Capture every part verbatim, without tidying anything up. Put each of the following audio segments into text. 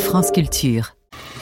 France Culture.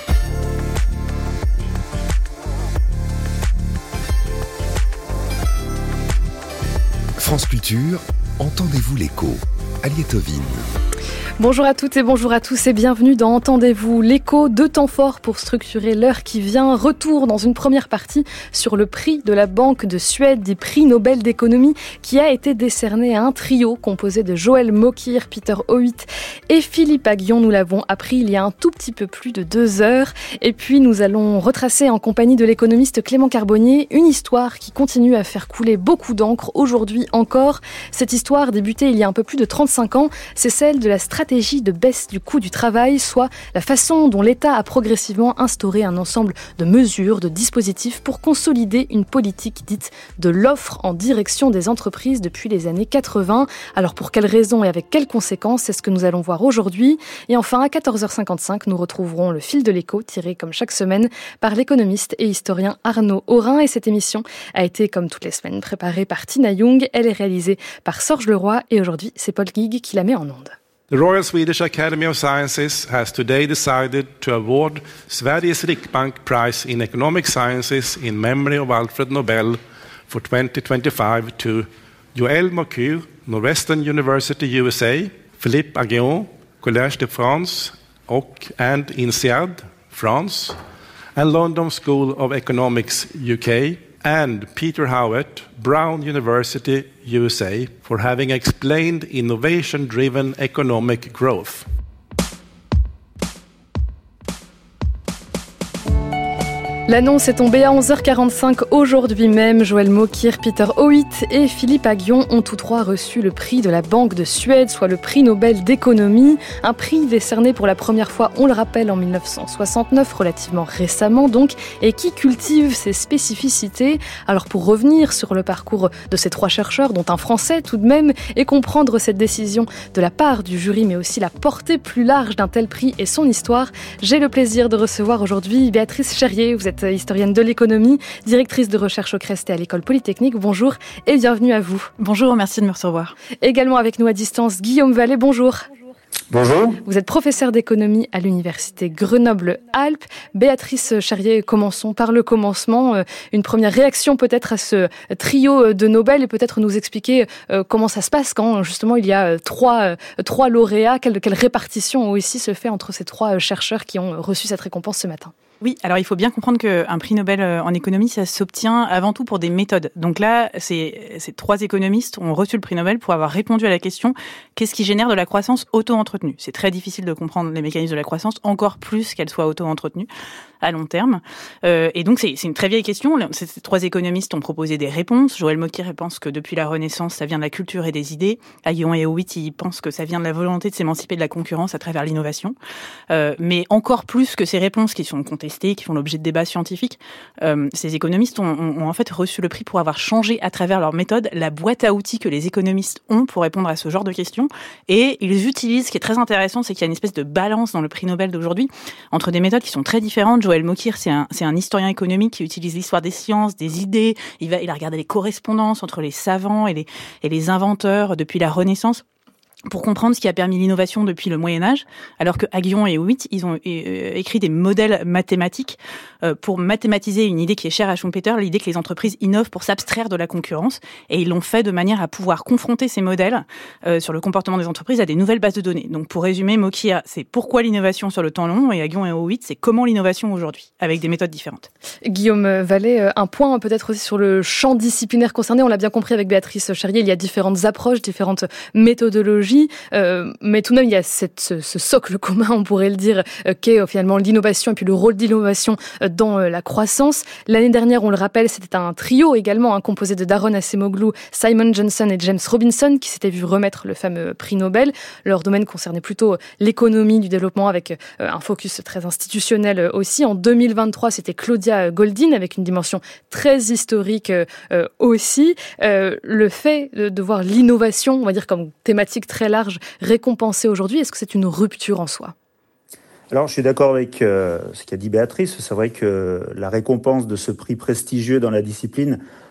France Culture, entendez-vous l'écho? Aliette Ovine. Bonjour à toutes et bonjour à tous et bienvenue dans Entendez-vous l'écho, deux temps forts pour structurer l'heure qui vient. Retour dans une première partie sur le prix de la Banque de Suède, des prix Nobel d'économie qui a été décerné à un trio composé de Joël Mokyr, Peter Howitt et Philippe Aghion. Nous l'avons appris il y a un tout petit peu plus de deux heures. Et puis nous allons retracer en compagnie de l'économiste Clément Carbonnier une histoire qui continue à faire couler beaucoup d'encre aujourd'hui encore. Cette histoire débutée il y a un peu plus de trente-cinq ans, c'est celle de la stratégie de baisse du coût du travail, soit la façon dont l'État a progressivement instauré un ensemble de mesures, de dispositifs pour consolider une politique dite de l'offre en direction des entreprises depuis les années quatre-vingts. Alors pour quelles raisons et avec quelles conséquences, c'est ce que nous allons voir aujourd'hui. Et enfin, à quatorze heures cinquante-cinq, nous retrouverons le fil de l'écho tiré comme chaque semaine par l'économiste et historien Arnaud Aurin. Et cette émission a été, comme toutes les semaines, préparée par Tina Young. Elle est réalisée par Sorge Leroy et aujourd'hui, c'est Paul Gig qui la met en onde. The Royal Swedish Academy of Sciences has today decided to award Sveriges Riksbank Prize in Economic Sciences in memory of Alfred Nobel for twenty twenty-five to Joël Mokyr, Northwestern University, U S A, Philippe Aghion, Collège de France och and INSEAD, France, and London School of Economics, U K, and Peter Howitt, Brown University, U S A, for having explained innovation-driven economic growth. L'annonce est tombée à onze heures quarante-cinq aujourd'hui même. Joël Mokyr, Peter Howitt et Philippe Aghion ont tous trois reçu le prix de la Banque de Suède, soit le prix Nobel d'économie. Un prix décerné pour la première fois, on le rappelle, en dix-neuf cent soixante-neuf, relativement récemment donc, et qui cultive ses spécificités. Alors pour revenir sur le parcours de ces trois chercheurs, dont un Français tout de même, et comprendre cette décision de la part du jury, mais aussi la portée plus large d'un tel prix et son histoire, j'ai le plaisir de recevoir aujourd'hui Béatrice Cherrier. Vous êtes historienne de l'économie, directrice de recherche au CREST et à l'École Polytechnique. Bonjour et bienvenue à vous. Bonjour, merci de me recevoir. Également avec nous à distance, Guillaume Vallée, bonjour. Bonjour. Vous êtes professeur d'économie à l'université Grenoble-Alpes. Béatrice Cherrier, commençons par le commencement. Une première réaction peut-être à ce trio de Nobel et peut-être nous expliquer comment ça se passe quand justement il y a trois, trois lauréats. Quelle, quelle répartition aussi se fait entre ces trois chercheurs qui ont reçu cette récompense ce matin? Oui, alors il faut bien comprendre qu'un prix Nobel en économie, ça s'obtient avant tout pour des méthodes. Donc là, ces, ces trois économistes ont reçu le prix Nobel pour avoir répondu à la question « Qu'est-ce qui génère de la croissance auto-entretenue ?» C'est très difficile de comprendre les mécanismes de la croissance, encore plus qu'elle soit auto-entretenue à long terme. Euh, et donc c'est, c'est une très vieille question. Ces trois économistes ont proposé des réponses. Joël Mokyr pense que depuis la Renaissance, ça vient de la culture et des idées. Aghion et Howitt, ils pensent que ça vient de la volonté de s'émanciper de la concurrence à travers l'innovation. Euh, mais encore plus que ces réponses qui sont contestées, qui font l'objet de débats scientifiques, euh, ces économistes ont, ont, ont en fait reçu le prix pour avoir changé à travers leur méthode la boîte à outils que les économistes ont pour répondre à ce genre de questions. Et ils utilisent, ce qui est très intéressant, c'est qu'il y a une espèce de balance dans le prix Nobel d'aujourd'hui entre des méthodes qui sont très différentes. Joël Mokyr, c'est un, c'est un historien économique qui utilise l'histoire des sciences, des idées. Il va, il a regardé les correspondances entre les savants et les, et les inventeurs depuis la Renaissance pour comprendre ce qui a permis l'innovation depuis le Moyen-Âge, alors que Aghion et Howitt, ils ont euh, écrit des modèles mathématiques euh, pour mathématiser une idée qui est chère à Schumpeter, l'idée que les entreprises innovent pour s'abstraire de la concurrence, et ils l'ont fait de manière à pouvoir confronter ces modèles euh, sur le comportement des entreprises à des nouvelles bases de données. Donc pour résumer, Mokyr, c'est pourquoi l'innovation sur le temps long, et Aghion et Howitt, c'est comment l'innovation aujourd'hui, avec des méthodes différentes. Guillaume Vallée, un point peut-être aussi sur le champ disciplinaire concerné, on l'a bien compris avec Béatrice Cherrier, il y a différentes approches, différentes méthodologies. Euh, mais tout de même, il y a cette, ce, ce socle commun, on pourrait le dire, euh, qu'est euh, finalement l'innovation et puis le rôle d'innovation euh, dans euh, la croissance. L'année dernière, on le rappelle, c'était un trio également, hein, composé de Daron Acemoglu, Simon Johnson et James Robinson, qui s'étaient vus remettre le fameux prix Nobel. Leur domaine concernait plutôt l'économie du développement avec euh, un focus très institutionnel euh, aussi. En deux mille vingt-trois, c'était Claudia Goldin avec une dimension très historique euh, euh, aussi. Euh, le fait de, de voir l'innovation, on va dire comme thématique très très large récompensée aujourd'hui. Est-ce que c'est une rupture en soi ? Alors, je suis d'accord avec euh, ce qu'a dit Béatrice. C'est vrai que la récompense de ce prix prestigieux dans la discipline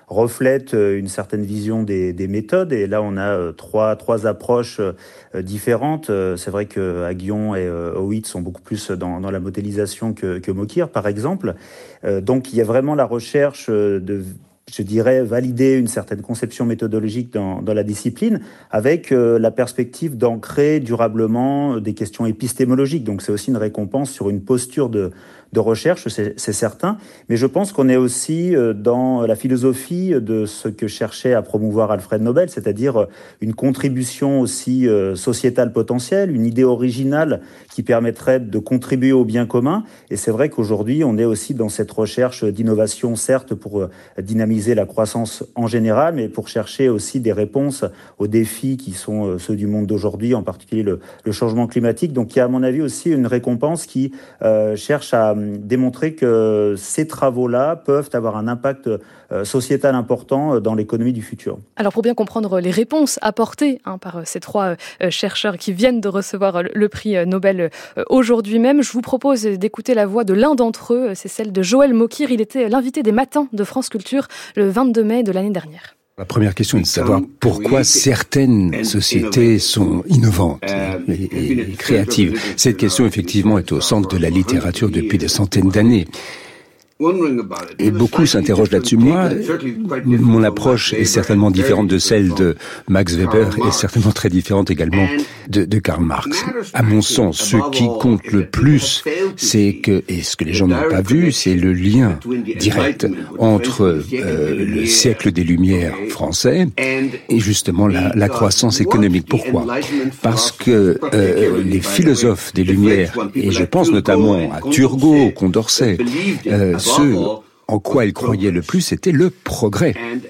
reflète une certaine vision des, des méthodes. Et là, on a trois, trois approches différentes. C'est vrai que Aghion et Howitt sont beaucoup plus dans, dans la modélisation que, que Mokyr, par exemple. Donc, il y a vraiment la recherche de, je dirais, valider une certaine conception méthodologique dans, dans la discipline avec euh, la perspective d'ancrer durablement des questions épistémologiques. Donc c'est aussi une récompense sur une posture de, de recherche, c'est, c'est certain. Mais je pense qu'on est aussi euh, dans la philosophie de ce que cherchait à promouvoir Alfred Nobel, c'est-à-dire une contribution aussi euh, sociétale potentielle, une idée originale qui permettrait de contribuer au bien commun. Et c'est vrai qu'aujourd'hui, on est aussi dans cette recherche d'innovation, certes, pour euh, dynamiser la croissance en général, mais pour chercher aussi des réponses aux défis qui sont ceux du monde d'aujourd'hui, en particulier le, le changement climatique. Donc il y a à mon avis aussi une récompense qui euh, cherche à démontrer que ces travaux-là peuvent avoir un impact euh, sociétal important dans l'économie du futur. Alors pour bien comprendre les réponses apportées hein, par ces trois euh, chercheurs qui viennent de recevoir le, le prix Nobel euh, aujourd'hui même, je vous propose d'écouter la voix de l'un d'entre eux, c'est celle de Joël Mokyr. Il était l'invité des Matins de France Culture le vingt-deux mai de l'année dernière. La première question est de savoir pourquoi certaines sociétés sont innovantes et, et créatives. Cette question, effectivement, est au centre de la littérature depuis des centaines d'années. Et beaucoup s'interrogent là-dessus. Moi, mon approche est certainement différente de celle de Max Weber et certainement très différente également de, de Karl Marx. À mon sens, ce qui compte le plus, c'est que, et ce que les gens n'ont pas vu, c'est le lien direct entre euh, le siècle des Lumières français et justement la, la croissance économique. Pourquoi ? Parce que euh, les philosophes des Lumières, et je pense notamment à Turgot, Condorcet, euh, ce en quoi ils croyaient le plus, c'était le progrès.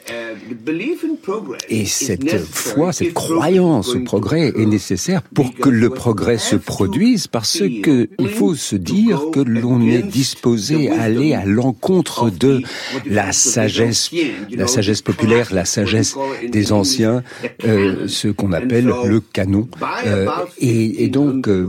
Et cette foi, cette croyance au progrès est nécessaire pour que le progrès se produise, parce que il faut se dire que l'on est disposé à aller à l'encontre de la sagesse, la sagesse populaire, la sagesse des anciens, euh, ce qu'on appelle le canon. Euh, et, et donc, euh,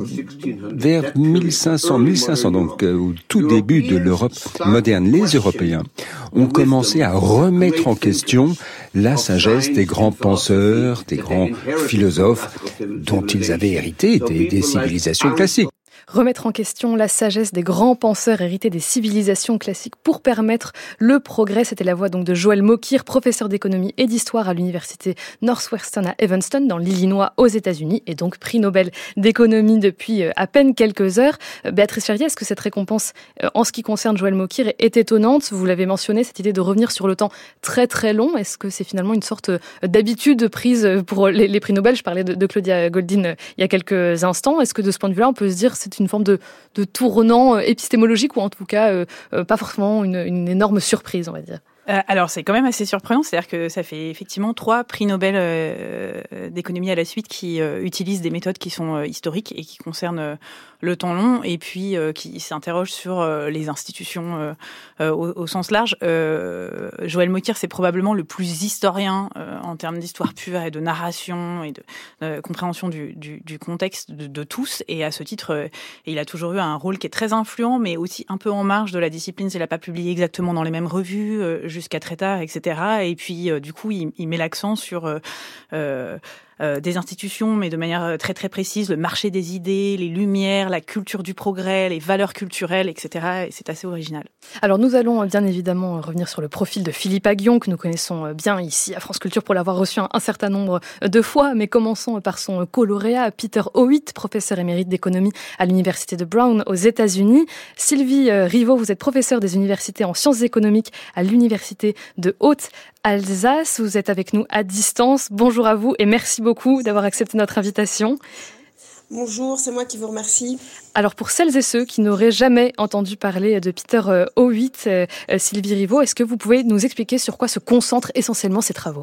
vers mille cinq cents, mille cinq cents, donc euh, au tout début de l'Europe moderne, les Européens ont commencé à remettre en question la sagesse des grands penseurs, des grands philosophes dont ils avaient hérité des, des civilisations classiques. Remettre en question la sagesse des grands penseurs hérités des civilisations classiques pour permettre le progrès. C'était la voix donc de Joël Mokyr, professeur d'économie et d'histoire à l'université Northwestern à Evanston, dans l'Illinois, aux États-Unis, et donc prix Nobel d'économie depuis à peine quelques heures. Béatrice Ferrier, est-ce que cette récompense, en ce qui concerne Joël Mokyr, est étonnante ? Vous l'avez mentionné, cette idée de revenir sur le temps très très long. Est-ce que c'est finalement une sorte d'habitude prise pour les, les prix Nobel ? Je parlais de, de Claudia Goldin il y a quelques instants. Est-ce que de ce point de vue-là, on peut se dire que c'est une forme de, de tournant épistémologique, ou en tout cas euh, euh, pas forcément une, une énorme surprise, on va dire? Euh, alors, c'est quand même assez surprenant. C'est-à-dire que ça fait effectivement trois prix Nobel euh, d'économie à la suite qui euh, utilisent des méthodes qui sont euh, historiques et qui concernent euh, le temps long, et puis euh, qui s'interrogent sur euh, les institutions euh, euh, au, au sens large. Euh, Joël Mokyr, c'est probablement le plus historien euh, en termes d'histoire pure et de narration et de euh, compréhension du, du, du contexte de, de tous. Et à ce titre, euh, il a toujours eu un rôle qui est très influent, mais aussi un peu en marge de la discipline. Il n'a pas publié exactement dans les mêmes revues euh, jusqu'à très tard, et cetera. Et puis, euh, du coup, il, il met l'accent sur euh, euh, Euh, des institutions, mais de manière très très précise, le marché des idées, les lumières, la culture du progrès, les valeurs culturelles, et cetera. Et c'est assez original. Alors nous allons bien évidemment revenir sur le profil de Philippe Aghion, que nous connaissons bien ici à France Culture pour l'avoir reçu un, un certain nombre de fois, mais commençons par son co-lauréat, Peter Howitt, professeur émérite d'économie à l'université de Brown aux États-Unis. Sylvie Rivaud, vous êtes professeure des universités en sciences économiques à l'université de Haute-Alsace. Vous êtes avec nous à distance. Bonjour à vous et merci beaucoup d'avoir accepté notre invitation. Bonjour, c'est moi qui vous remercie. Alors pour celles et ceux qui n'auraient jamais entendu parler de Peter Howitt, euh, Sylvie Rivaud, est-ce que vous pouvez nous expliquer sur quoi se concentrent essentiellement ces travaux ?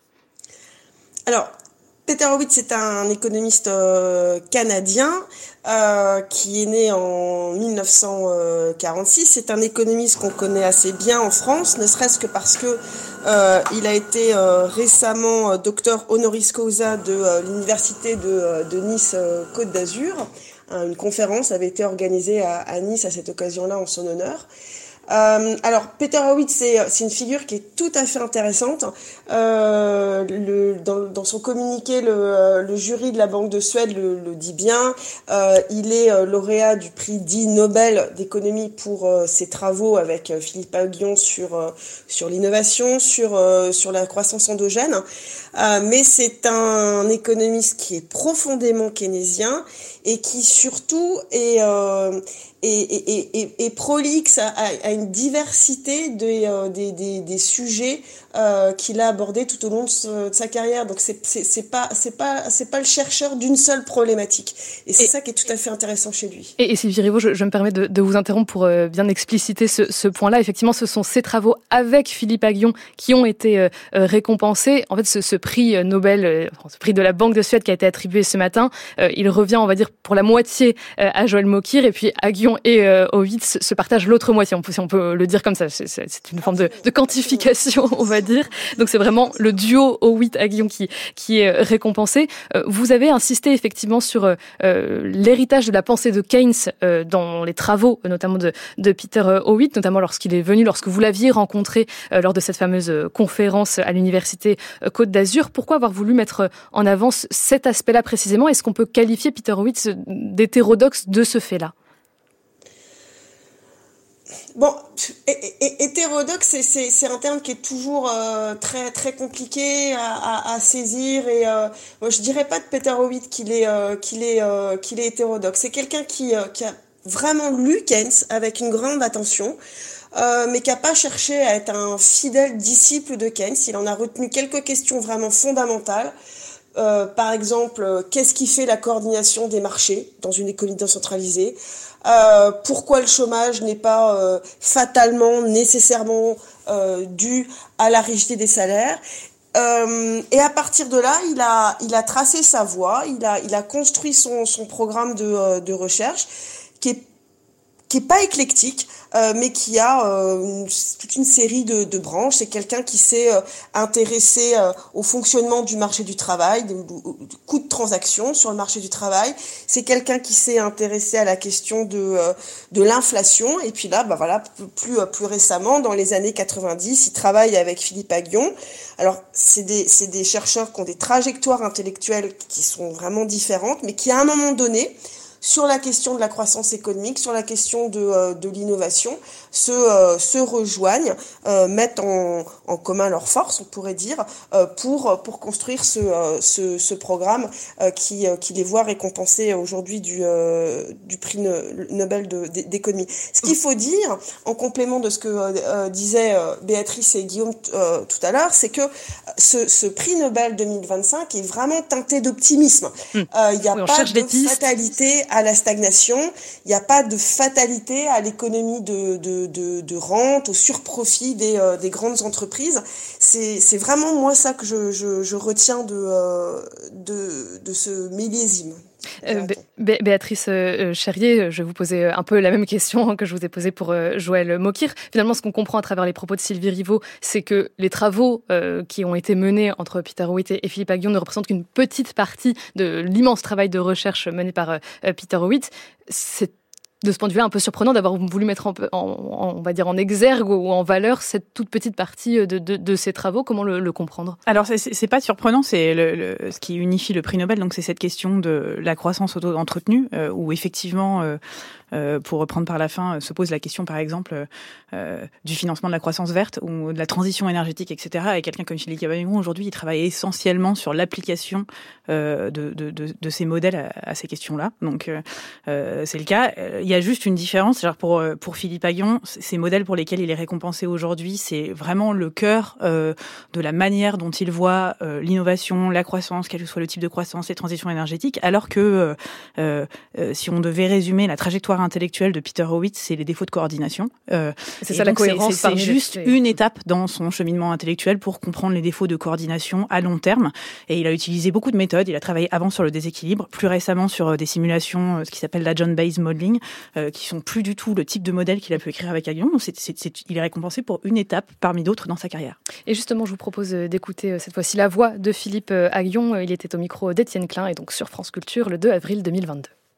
Alors, Peter Howitt, c'est un économiste euh, canadien euh, qui est né en mille neuf cent quarante-six. C'est un économiste qu'on connaît assez bien en France, ne serait-ce que parce que euh, il a été euh, récemment euh, docteur honoris causa de euh, l'université de, euh, de Nice euh, Côte d'Azur. Une conférence avait été organisée à, à Nice à cette occasion-là en son honneur. Euh, alors, Peter Howitt, c'est, c'est une figure qui est tout à fait intéressante. Euh, le, dans, dans son communiqué, le, le jury de la Banque de Suède le, le dit bien. Euh, il est lauréat du prix dit Nobel d'économie pour euh, ses travaux avec euh, Philippe Aghion sur euh, sur l'innovation, sur euh, sur la croissance endogène. Euh, mais c'est un économiste qui est profondément keynésien et qui surtout est euh, Et, et, et, et prolixe à, à une diversité de, euh, des, des, des sujets euh, qu'il a abordés tout au long de, ce, de sa carrière. Donc c'est, c'est, c'est pas c'est pas c'est pas le chercheur d'une seule problématique. Et c'est et, ça qui est tout à fait intéressant chez lui. Et, et Sylvie Rivaud, je, je me permets de, de vous interrompre pour euh, bien expliciter ce, ce point-là. Effectivement, ce sont ces travaux avec Philippe Aghion qui ont été euh, récompensés. En fait, ce, ce prix Nobel, euh, ce prix de la Banque de Suède qui a été attribué ce matin, euh, il revient, on va dire, pour la moitié euh, à Joël Mokyr, et puis Aghion et euh, Howitt se partagent l'autre moitié, si on peut le dire comme ça. C'est, c'est une forme de, de quantification, on va dire. Donc c'est vraiment le duo Howitt-Aghion qui, qui est récompensé. Euh, vous avez insisté effectivement sur euh, l'héritage de la pensée de Keynes euh, dans les travaux, notamment de, de Peter Howitt, notamment lorsqu'il est venu, lorsque vous l'aviez rencontré euh, lors de cette fameuse conférence à l'université Côte d'Azur. Pourquoi avoir voulu mettre en avant cet aspect-là précisément? Est-ce qu'on peut qualifier Peter Howitt d'hétérodoxe de ce fait-là? Bon, hétérodoxe, c'est, c'est, c'est un terme qui est toujours euh, très très compliqué à, à, à saisir. Et euh, moi, je dirais pas de Peter Howitt qu'il est euh, qu'il est euh, qu'il est hétérodoxe. C'est quelqu'un qui euh, qui a vraiment lu Keynes avec une grande attention, euh, mais qui a pas cherché à être un fidèle disciple de Keynes. Il en a retenu quelques questions vraiment fondamentales. Euh, par exemple, euh, qu'est-ce qui fait la coordination des marchés dans une économie décentralisée? Euh, pourquoi le chômage n'est pas euh, fatalement, nécessairement euh, dû à la rigidité des salaires? Euh, et à partir de là, il a, il a tracé sa voie, il a, il a construit son, son programme de, de recherche qui est qui est pas éclectique, euh, mais qui a euh, une, toute une série de, de branches. C'est quelqu'un qui s'est euh, intéressé euh, au fonctionnement du marché du travail, du coût de transaction sur le marché du travail. C'est quelqu'un qui s'est intéressé à la question de euh, de l'inflation. Et puis là, bah voilà, plus plus récemment, dans les années quatre-vingt-dix, il travaille avec Philippe Aghion. Alors c'est des c'est des chercheurs qui ont des trajectoires intellectuelles qui sont vraiment différentes, mais qui à un moment donné, sur la question de la croissance économique, sur la question de, euh, de l'innovation, se, euh, se rejoignent, euh, mettent en, en commun leurs forces, on pourrait dire, euh, pour, pour construire ce, euh, ce, ce programme euh, qui, euh, qui les voit récompensés aujourd'hui du, euh, du prix Nobel de, d'économie. Ce qu'il faut dire, en complément de ce que euh, disaient euh, Béatrice et Guillaume euh, tout à l'heure, c'est que ce, ce prix Nobel deux mille vingt-cinq est vraiment teinté d'optimisme. Il mmh. euh, n'y a oui, pas de fatalité à la stagnation, il n'y a pas de fatalité à l'économie de, de, de, de rente, au surprofit des, euh, des grandes entreprises. C'est, c'est vraiment moi ça que je, je, je retiens de, euh, de, de ce millésime. Euh, Bé- Béatrice euh, Cherrier, je vais vous poser un peu la même question que je vous ai posée pour euh, Joël Mokyr. Finalement, ce qu'on comprend à travers les propos de Sylvie Rivaud, c'est que les travaux euh, qui ont été menés entre Peter Howitt et Philippe Aghion ne représentent qu'une petite partie de l'immense travail de recherche mené par euh, Peter Howitt. C'est de ce point de vue-là un peu surprenant d'avoir voulu mettre en, en, en, on va dire en exergue ou en valeur cette toute petite partie de, de, de ces travaux. Comment le, le comprendre? Alors c'est, c'est pas surprenant, c'est le, le, ce qui unifie le prix Nobel. Donc c'est cette question de la croissance auto-entretenue euh, où effectivement, euh, euh, pour reprendre par la fin, se pose la question par exemple euh, du financement de la croissance verte ou de la transition énergétique, et cetera. Et quelqu'un comme Philippe Aghion aujourd'hui, il travaille essentiellement sur l'application euh, de, de, de, de ces modèles à, à ces questions-là. Donc euh, c'est le cas. Il y a juste une différence. Genre pour pour Philippe Aghion, ces modèles pour lesquels il est récompensé aujourd'hui, c'est vraiment le cœur euh, de la manière dont il voit euh, l'innovation, la croissance, quel que soit le type de croissance, les transitions énergétiques. Alors que euh, euh, si on devait résumer la trajectoire intellectuelle de Peter Howitt, c'est les défauts de coordination. Euh, c'est ça la cohérence. C'est, c'est, c'est juste les... une étape dans son cheminement intellectuel pour comprendre les défauts de coordination à long terme. Et il a utilisé beaucoup de méthodes. Il a travaillé avant sur le déséquilibre, plus récemment sur des simulations, ce qui s'appelle la John Bayes Modeling, euh, qui sont plus du tout le type de modèle qu'il a pu écrire avec Aghion. Donc c'est, c'est, c'est, il est récompensé pour une étape parmi d'autres dans sa carrière. Et justement, je vous propose d'écouter cette fois-ci la voix de Philippe Aghion. Il était au micro d'Étienne Klein et donc sur France Culture le deux avril deux mille vingt-deux.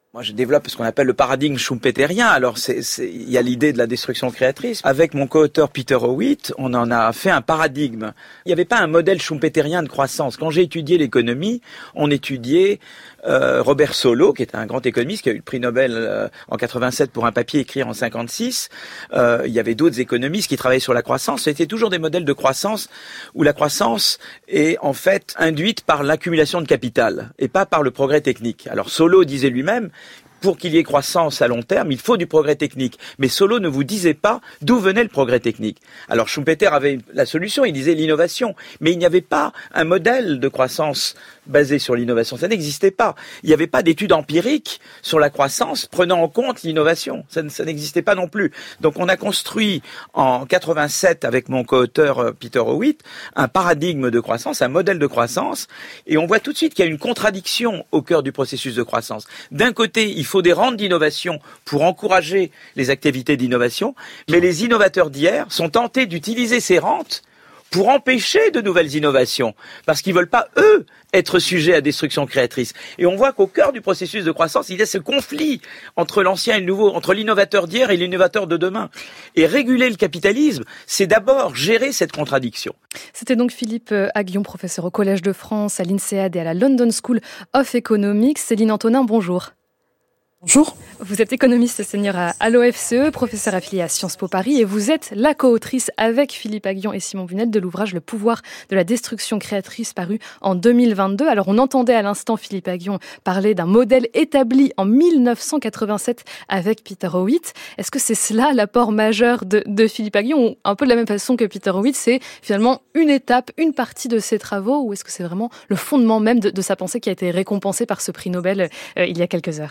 Moi, je développe ce qu'on appelle le paradigme schumpeterien. Alors, c'est, c'est, il y a l'idée de la destruction créatrice. Avec mon co-auteur Peter Howitt, on en a fait un paradigme. Il n'y avait pas un modèle schumpeterien de croissance. Quand j'ai étudié l'économie, on étudiait euh, Robert Solow, qui est un grand économiste, qui a eu le prix Nobel euh, en quatre-vingt-sept pour un papier écrit en cinquante-six. Euh, il y avait d'autres économistes qui travaillaient sur la croissance. C'était toujours des modèles de croissance où la croissance est en fait induite par l'accumulation de capital et pas par le progrès technique. Alors, Solow disait lui-même, pour qu'il y ait croissance à long terme, il faut du progrès technique. Mais Solow ne vous disait pas d'où venait le progrès technique. Alors Schumpeter avait la solution, il disait l'innovation. Mais il n'y avait pas un modèle de croissance basé sur l'innovation. Ça n'existait pas. Il n'y avait pas d'études empiriques sur la croissance prenant en compte l'innovation. Ça, ça n'existait pas non plus. Donc on a construit en quatre-vingt-sept avec mon co-auteur Peter Howitt un paradigme de croissance, un modèle de croissance. Et on voit tout de suite qu'il y a une contradiction au cœur du processus de croissance. D'un côté, il faut des rentes d'innovation pour encourager les activités d'innovation, mais les innovateurs d'hier sont tentés d'utiliser ces rentes pour empêcher de nouvelles innovations, parce qu'ils veulent pas, eux, être sujets à destruction créatrice. Et on voit qu'au cœur du processus de croissance, il y a ce conflit entre l'ancien et le nouveau, entre l'innovateur d'hier et l'innovateur de demain. Et réguler le capitalisme, c'est d'abord gérer cette contradiction. C'était donc Philippe Aghion, professeur au Collège de France, à l'INSEAD et à la London School of Economics. Céline Antonin, bonjour. Bonjour. Vous êtes économiste senior à l'O F C E, professeur affilié à Sciences Po Paris et vous êtes la co-autrice avec Philippe Aghion et Simon Bunel de l'ouvrage Le pouvoir de la destruction créatrice paru en deux mille vingt-deux. Alors on entendait à l'instant Philippe Aghion parler d'un modèle établi en mille neuf cent quatre-vingt-sept avec Peter Howitt. Est-ce que c'est cela l'apport majeur de, de Philippe Aghion, ou un peu de la même façon que Peter Howitt, c'est finalement une étape, une partie de ses travaux, ou est-ce que c'est vraiment le fondement même de, de sa pensée qui a été récompensé par ce prix Nobel euh, il y a quelques heures ?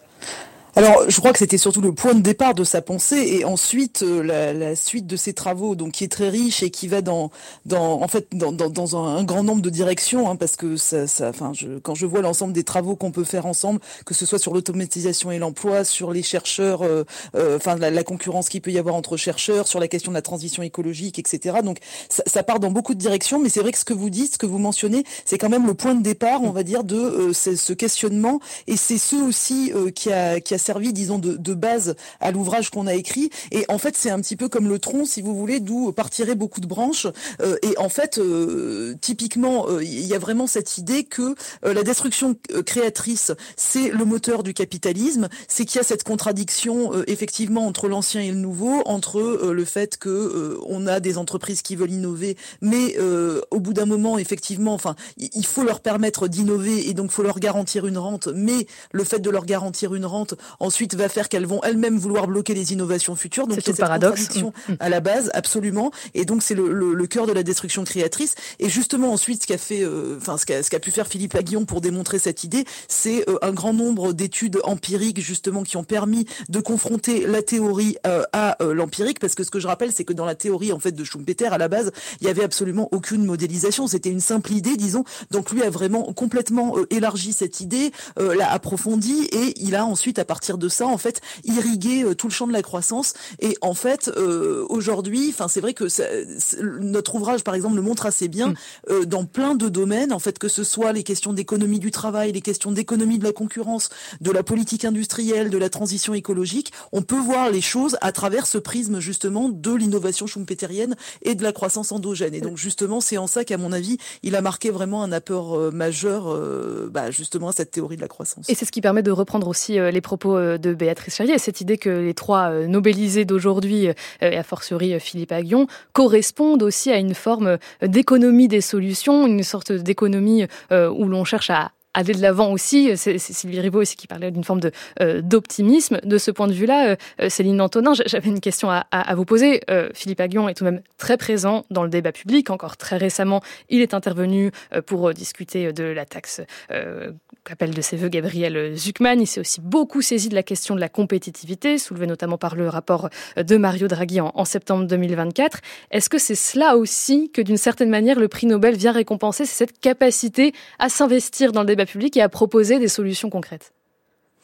Alors, je crois que c'était surtout le point de départ de sa pensée et ensuite euh, la, la suite de ses travaux, donc qui est très riche et qui va dans, dans en fait, dans, dans, dans un, un grand nombre de directions, hein, parce que ça, ça, enfin, je, quand je vois l'ensemble des travaux qu'on peut faire ensemble, que ce soit sur l'automatisation et l'emploi, sur les chercheurs, euh, euh, enfin la, la concurrence qu'il peut y avoir entre chercheurs, sur la question de la transition écologique, et cetera. Donc, ça, ça part dans beaucoup de directions, mais c'est vrai que ce que vous dites, ce que vous mentionnez, c'est quand même le point de départ, on va dire, de euh, ce, ce questionnement, et c'est ce aussi euh, qui a, qui a servi, disons, de, de base à l'ouvrage qu'on a écrit. Et en fait, c'est un petit peu comme le tronc, si vous voulez, d'où partiraient beaucoup de branches. Euh, et en fait, euh, typiquement, euh, il y a vraiment cette idée que euh, la destruction créatrice, c'est le moteur du capitalisme. C'est qu'il y a cette contradiction, euh, effectivement, entre l'ancien et le nouveau, entre euh, le fait que euh, on a des entreprises qui veulent innover, mais euh, au bout d'un moment, effectivement, enfin, il faut leur permettre d'innover et donc faut leur garantir une rente. Mais le fait de leur garantir une rente, ensuite va faire qu'elles vont elles-mêmes vouloir bloquer les innovations futures. Donc c'est il y a tout cette paradoxe contradiction à la base, absolument. Et donc c'est le, le, le cœur de la destruction créatrice. Et justement ensuite, ce qu'a fait, euh, enfin ce qu'a, ce qu'a pu faire Philippe Aghion pour démontrer cette idée, c'est euh, un grand nombre d'études empiriques justement qui ont permis de confronter la théorie euh, à euh, l'empirique. Parce que ce que je rappelle, c'est que dans la théorie en fait de Schumpeter, à la base, il y avait absolument aucune modélisation. C'était une simple idée, disons. Donc lui a vraiment complètement euh, élargi cette idée, euh, l'a approfondie et il a ensuite, à partir de ça, en fait, irriguer euh, tout le champ de la croissance. Et en fait, euh, aujourd'hui, enfin, c'est vrai que ça, notre ouvrage, par exemple, le montre assez bien mmh. euh, dans plein de domaines. En fait, que ce soit les questions d'économie du travail, les questions d'économie de la concurrence, de la politique industrielle, de la transition écologique, on peut voir les choses à travers ce prisme justement de l'innovation schumpeterienne et de la croissance endogène. Et donc justement, c'est en ça qu'à mon avis, il a marqué vraiment un apport euh, majeur, euh, bah, justement, à cette théorie de la croissance. Et c'est ce qui permet de reprendre aussi euh, les propos euh, de Béatrice Charlier, cette idée que les trois euh, Nobelisés d'aujourd'hui, euh, et a fortiori euh, Philippe Aghion, correspondent aussi à une forme d'économie des solutions, une sorte d'économie euh, où l'on cherche à aller de l'avant aussi. C'est, c'est Sylvie Rivaud aussi qui parlait d'une forme de, euh, d'optimisme. De ce point de vue-là, euh, Céline Antonin, j'avais une question à, à, à vous poser. Euh, Philippe Aghion est tout de même très présent dans le débat public. Encore très récemment, il est intervenu euh, pour discuter de la taxe euh, qu'appelle de ses voeux Gabriel Zucman. Il s'est aussi beaucoup saisi de la question de la compétitivité, soulevée notamment par le rapport de Mario Draghi en, en septembre deux mille vingt-quatre. Est-ce que c'est cela aussi que, d'une certaine manière, le prix Nobel vient récompenser, c'est cette capacité à s'investir dans le débat public et à proposer des solutions concrètes?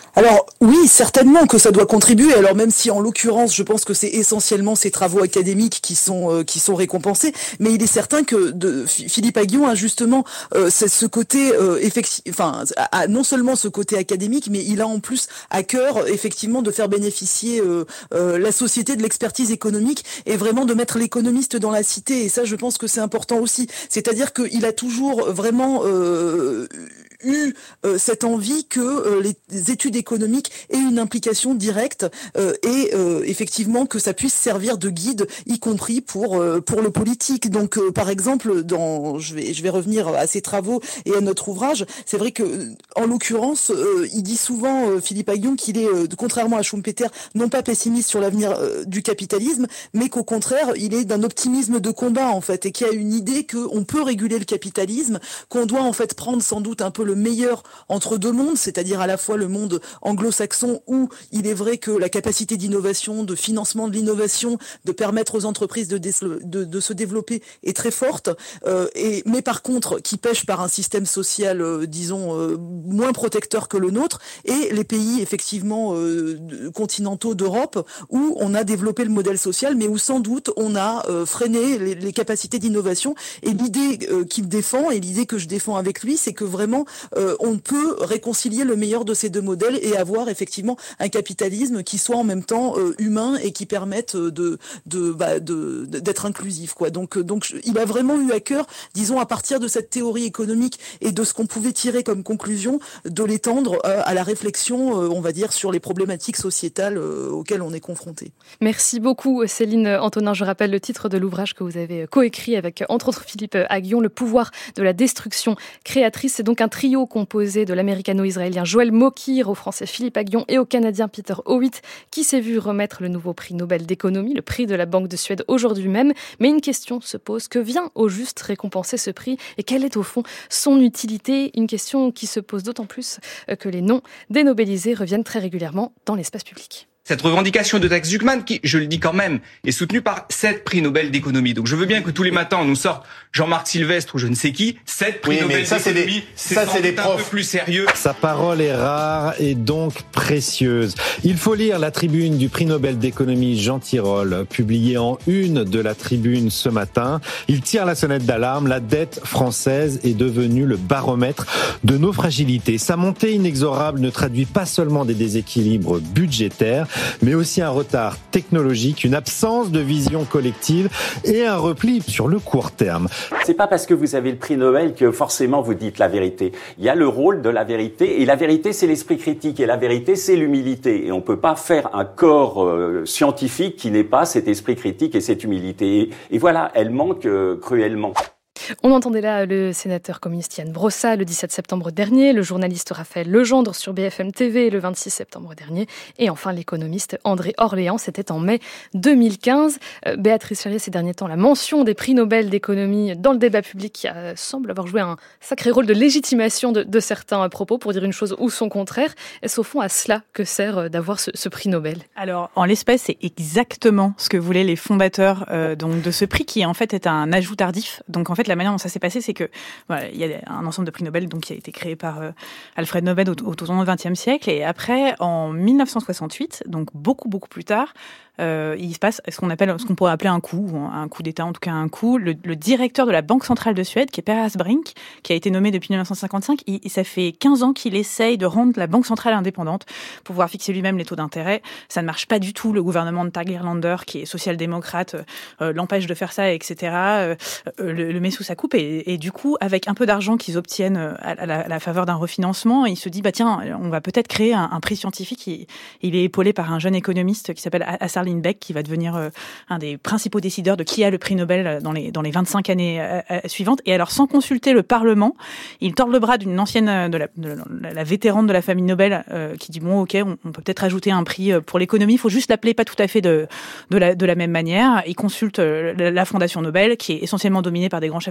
Alors oui, certainement que ça doit contribuer. Alors même si en l'occurrence, je pense que c'est essentiellement ces travaux académiques qui sont euh, qui sont récompensés, mais il est certain que de, Philippe Aghion a justement euh, c'est ce côté euh, effecti- enfin a, a non seulement ce côté académique, mais il a en plus à cœur effectivement de faire bénéficier euh, euh, la société de l'expertise économique et vraiment de mettre l'économiste dans la cité. Et ça, je pense que c'est important aussi. C'est-à-dire qu'il a toujours vraiment euh, eu euh, cette envie que euh, les études économiques aient une implication directe euh, et euh, effectivement que ça puisse servir de guide, y compris pour euh, pour le politique. Donc euh, par exemple, dans je vais je vais revenir à ses travaux et à notre ouvrage. C'est vrai que en l'occurrence, euh, il dit souvent euh, Philippe Aghion qu'il est euh, contrairement à Schumpeter non pas pessimiste sur l'avenir euh, du capitalisme, mais qu'au contraire il est d'un optimisme de combat en fait et qu'il y a une idée qu'on peut réguler le capitalisme, qu'on doit en fait prendre sans doute un peu le meilleur entre deux mondes, c'est-à-dire à la fois le monde anglo-saxon où il est vrai que la capacité d'innovation, de financement de l'innovation, de permettre aux entreprises de, de, de se développer est très forte, euh, et, mais par contre qui pêche par un système social, euh, disons, euh, moins protecteur que le nôtre, et les pays effectivement euh, continentaux d'Europe où on a développé le modèle social, mais où sans doute on a euh, freiné les, les capacités d'innovation. Et l'idée euh, qu'il défend, et l'idée que je défends avec lui, c'est que vraiment Euh, on peut réconcilier le meilleur de ces deux modèles et avoir effectivement un capitalisme qui soit en même temps euh, humain et qui permette de de, bah, de d'être inclusif, quoi. Donc donc il a vraiment eu à cœur, disons, à partir de cette théorie économique et de ce qu'on pouvait tirer comme conclusion, de l'étendre euh, à la réflexion, euh, on va dire, sur les problématiques sociétales euh, auxquelles on est confronté. Merci beaucoup Céline Antonin. Je rappelle le titre de l'ouvrage que vous avez coécrit avec entre autres Philippe Aghion, Le pouvoir de la destruction créatrice. C'est donc un trio composé de l'américano-israélien Joël Mokyr, au français Philippe Aghion et au canadien Peter Howitt, qui s'est vu remettre le nouveau prix Nobel d'économie, le prix de la Banque de Suède aujourd'hui même. Mais une question se pose, que vient au juste récompenser ce prix et quelle est au fond son utilité? Une question qui se pose d'autant plus que les noms des Nobelisés reviennent très régulièrement dans l'espace public. Cette revendication de taxe Zucman, qui, je le dis quand même, est soutenue par sept prix Nobel d'économie. Donc je veux bien que tous les matins on nous sorte Jean-Marc Sylvestre ou je ne sais qui, sept prix oui, Nobel ça, d'économie, c'est, des, ça, c'est des un peu plus sérieux. Sa parole est rare et donc précieuse. Il faut lire la tribune du prix Nobel d'économie Jean Tirole, publiée en une de la tribune ce matin. Il tire la sonnette d'alarme. La dette française est devenue le baromètre de nos fragilités. Sa montée inexorable ne traduit pas seulement des déséquilibres budgétaires, mais aussi un retard technologique, une absence de vision collective et un repli sur le court terme. C'est pas parce que vous avez le prix Nobel que forcément vous dites la vérité. Il y a le rôle de la vérité, et la vérité c'est l'esprit critique, et la vérité c'est l'humilité. Et on peut pas faire un corps euh, scientifique qui n'ait pas cet esprit critique et cette humilité. Et, et voilà, elle manque euh, cruellement. On entendait là le sénateur communiste Yann Brossa le dix-sept septembre dernier, le journaliste Raphaël Legendre sur B F M T V le vingt-six septembre dernier, et enfin l'économiste André Orléans, c'était en mai deux mille quinze. Euh, Béatrice Charrier, ces derniers temps, la mention des prix Nobel d'économie dans le débat public qui euh, semble avoir joué un sacré rôle de légitimation de, de certains propos pour dire une chose ou son contraire. Est-ce au fond à cela que sert d'avoir ce, ce prix Nobel? Alors, en l'espèce, c'est exactement ce que voulaient les fondateurs euh, donc de ce prix qui en fait est un ajout tardif. Donc en fait, la manière dont ça s'est passé, c'est que voilà, il y a un ensemble de prix Nobel donc qui a été créé par euh, Alfred Nobel au, au tournant du vingtième siècle, et après en mille neuf cent soixante-huit, donc beaucoup beaucoup plus tard, euh, il se passe ce qu'on appelle, ce qu'on pourrait appeler un coup, un coup d'État, en tout cas un coup. Le, le directeur de la Banque centrale de Suède, qui est Per Asbrink, qui a été nommé depuis mille neuf cent cinquante-cinq, il, ça fait quinze ans qu'il essaye de rendre la Banque centrale indépendante, pour pouvoir fixer lui-même les taux d'intérêt. Ça ne marche pas du tout. Le gouvernement de Tage Erlander, qui est social-démocrate, euh, l'empêche de faire ça, et cetera. Euh, le, le met sous sa coupe, et, et du coup, avec un peu d'argent qu'ils obtiennent à la, à la faveur d'un refinancement, il se dit, bah tiens, on va peut-être créer un, un prix scientifique. Il, il est épaulé par un jeune économiste qui s'appelle Assar Lindbeck, qui va devenir euh, un des principaux décideurs de qui a le prix Nobel dans les, dans les vingt-cinq années euh, euh, suivantes. Et alors, sans consulter le Parlement, il tord le bras d'une ancienne, de la, de la, la vétérante de la famille Nobel, euh, qui dit, bon, ok, on, on peut peut-être ajouter un prix pour l'économie, il faut juste l'appeler pas tout à fait de, de, la, de la même manière. Il consulte euh, la Fondation Nobel, qui est essentiellement dominée par des grands chefs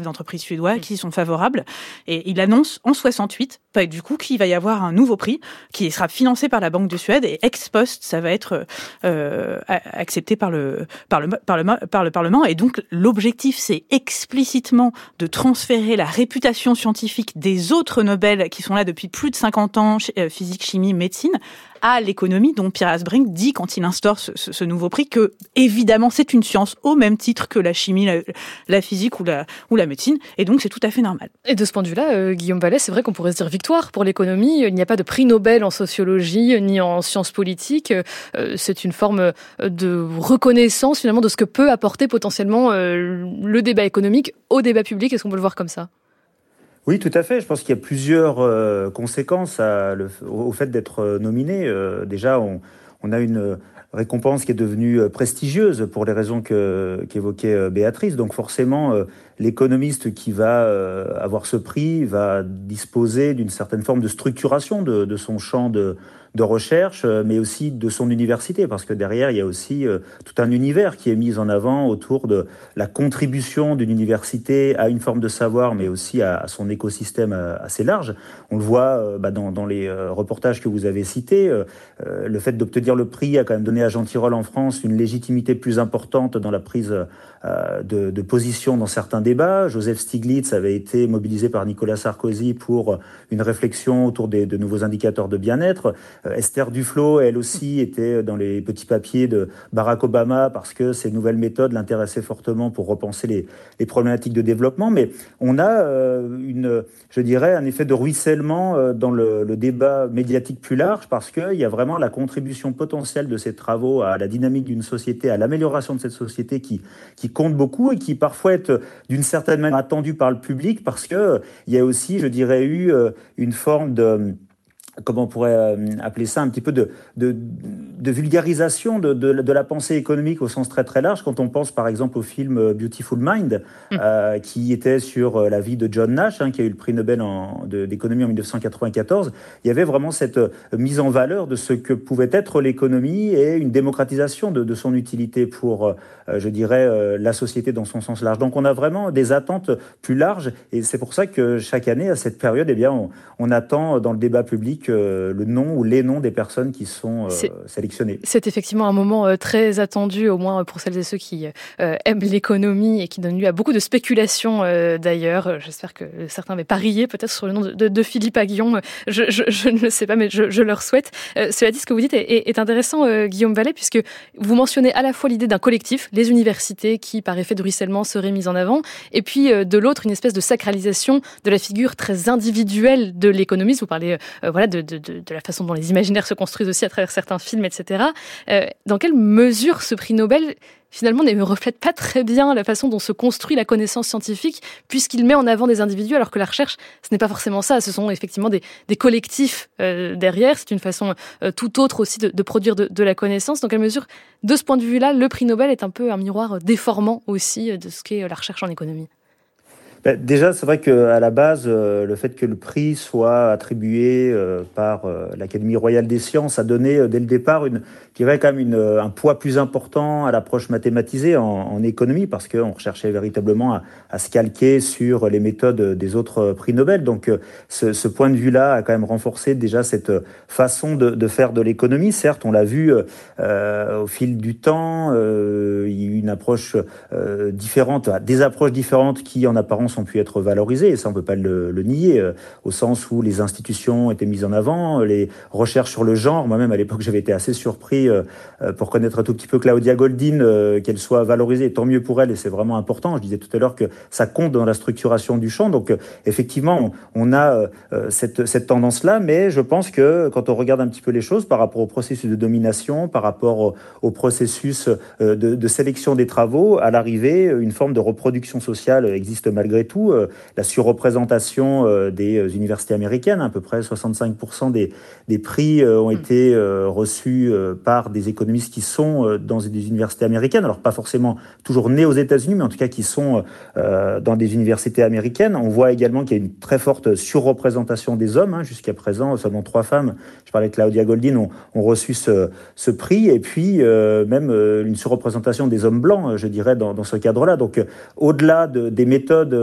d'entreprise suédois qui sont favorables. Et il annonce en soixante-huit, bah, du coup, qu'il va y avoir un nouveau prix qui sera financé par la Banque de Suède et ex post, ça va être euh, accepté par le, par, le, par, le, par le Parlement. Et donc, l'objectif, c'est explicitement de transférer la réputation scientifique des autres Nobel qui sont là depuis plus de cinquante ans, physique, chimie, médecine, à l'économie, dont Pierre Asbrink dit quand il instaure ce, ce, ce nouveau prix que, évidemment, c'est une science au même titre que la chimie, la, la physique ou la, ou la médecine, et donc c'est tout à fait normal. Et de ce point de vue-là, euh, Guillaume Vallet, c'est vrai qu'on pourrait se dire victoire pour l'économie. Il n'y a pas de prix Nobel en sociologie ni en sciences politiques. Euh, c'est une forme de reconnaissance, finalement, de ce que peut apporter potentiellement euh, le débat économique au débat public. Est-ce qu'on peut le voir comme ça ? Oui, tout à fait. Je pense qu'il y a plusieurs euh, conséquences à le, au fait d'être nominé. Euh, déjà, on, on a une récompense qui est devenue prestigieuse pour les raisons que, qu'évoquait Béatrice. Donc forcément, euh, l'économiste qui va euh, avoir ce prix va disposer d'une certaine forme de structuration de, de son champ de, de recherche, mais aussi de son université, parce que derrière, il y a aussi euh, tout un univers qui est mis en avant autour de la contribution d'une université à une forme de savoir, mais aussi à, à son écosystème assez large. On le voit euh, bah, dans, dans les euh, reportages que vous avez cités. Euh, le fait d'obtenir le prix a quand même donné à Jean Tirole en France une légitimité plus importante dans la prise euh, de, de position dans certains débats. Joseph Stiglitz avait été mobilisé par Nicolas Sarkozy pour une réflexion autour des, de nouveaux indicateurs de bien-être. Euh, Esther Duflo, elle aussi, était dans les petits papiers de Barack Obama parce que ces nouvelles méthodes l'intéressaient fortement pour repenser les, les problématiques de développement. Mais on a euh, une, je dirais, un effet de ruissellement euh, dans le, le débat médiatique plus large parce qu'il y a vraiment la contribution potentielle de ces travaux à la dynamique d'une société, à l'amélioration de cette société qui, qui compte beaucoup et qui parfois est d'une certaine manière attendue par le public parce que il y a aussi, je dirais, eu une forme de... comment on pourrait appeler ça, un petit peu de, de, de vulgarisation de, de, de la pensée économique au sens très très large. Quand on pense par exemple au film Beautiful Mind, mmh. euh, qui était sur la vie de John Nash, hein, qui a eu le prix Nobel en, de, d'économie en dix-neuf cent quatre-vingt-quatorze, il y avait vraiment cette mise en valeur de ce que pouvait être l'économie et une démocratisation de, de son utilité pour, euh, je dirais, euh, la société dans son sens large. Donc on a vraiment des attentes plus larges et c'est pour ça que chaque année, à cette période, eh bien, on, on attend dans le débat public euh, le nom ou les noms des personnes qui sont euh, c'est, sélectionnées. C'est effectivement un moment euh, très attendu, au moins pour celles et ceux qui euh, aiment l'économie et qui donne lieu à beaucoup de spéculations euh, d'ailleurs. J'espère que certains avaient parié peut-être sur le nom de, de, de Philippe Aghion. Je, je, je ne le sais pas, mais je, je leur souhaite. Euh, cela dit, ce que vous dites est, est, est intéressant, euh, Guillaume Vallet, puisque vous mentionnez à la fois l'idée d'un collectif, les universités qui, par effet de ruissellement, seraient mises en avant, et puis euh, de l'autre, une espèce de sacralisation de la figure très individuelle de l'économiste. Vous parlez euh, voilà, de, de, de, de la façon dont les imaginaires se construisent aussi à travers certains films, et cetera. Euh, dans quelle mesure ce prix Nobel finalement ne reflète pas très bien la façon dont se construit la connaissance scientifique, puisqu'il met en avant des individus, alors que la recherche, ce n'est pas forcément ça. Ce sont effectivement des, des collectifs euh, derrière. C'est une façon euh, tout autre aussi de, de produire de, de la connaissance. Dans quelle mesure, de ce point de vue-là, le prix Nobel est un peu un miroir déformant aussi de ce qu'est la recherche en économie? Ben, déjà, c'est vrai qu'à la base, euh, le fait que le prix soit attribué euh, par euh, l'Académie royale des sciences a donné euh, dès le départ une, je dirais quand même une, un poids plus important à l'approche mathématisée en, en économie, parce qu'on recherchait véritablement à, à se calquer sur les méthodes des autres prix Nobel. Donc, euh, ce, ce point de vue-là a quand même renforcé déjà cette façon de, de faire de l'économie. Certes, on l'a vu euh, au fil du temps, euh, il y a eu une approche euh, différente, des approches différentes qui, en apparence, ont pu être valorisées, et ça on peut pas le, le nier, euh, au sens où les institutions étaient mises en avant, les recherches sur le genre. Moi-même à l'époque j'avais été assez surpris euh, pour connaître un tout petit peu Claudia Goldin, euh, qu'elle soit valorisée, tant mieux pour elle, et c'est vraiment important. Je disais tout à l'heure que ça compte dans la structuration du champ, donc euh, effectivement on, on a euh, cette, cette tendance-là, mais je pense que quand on regarde un petit peu les choses par rapport au processus de domination, par rapport au, au processus euh, de, de sélection des travaux, à l'arrivée une forme de reproduction sociale existe malgré tout. Euh, la surreprésentation euh, des euh, universités américaines, à peu près soixante-cinq pour cent des, des prix euh, ont mmh. été euh, reçus euh, par des économistes qui sont euh, dans des universités américaines, alors pas forcément toujours nés aux États-Unis, mais en tout cas qui sont euh, dans des universités américaines. On voit également qu'il y a une très forte surreprésentation des hommes, hein. Jusqu'à présent, seulement trois femmes, je parlais de Claudia Goldin, ont, ont reçu ce, ce prix, et puis euh, même euh, une surreprésentation des hommes blancs, je dirais, dans, dans ce cadre-là. Donc, euh, au-delà de, des méthodes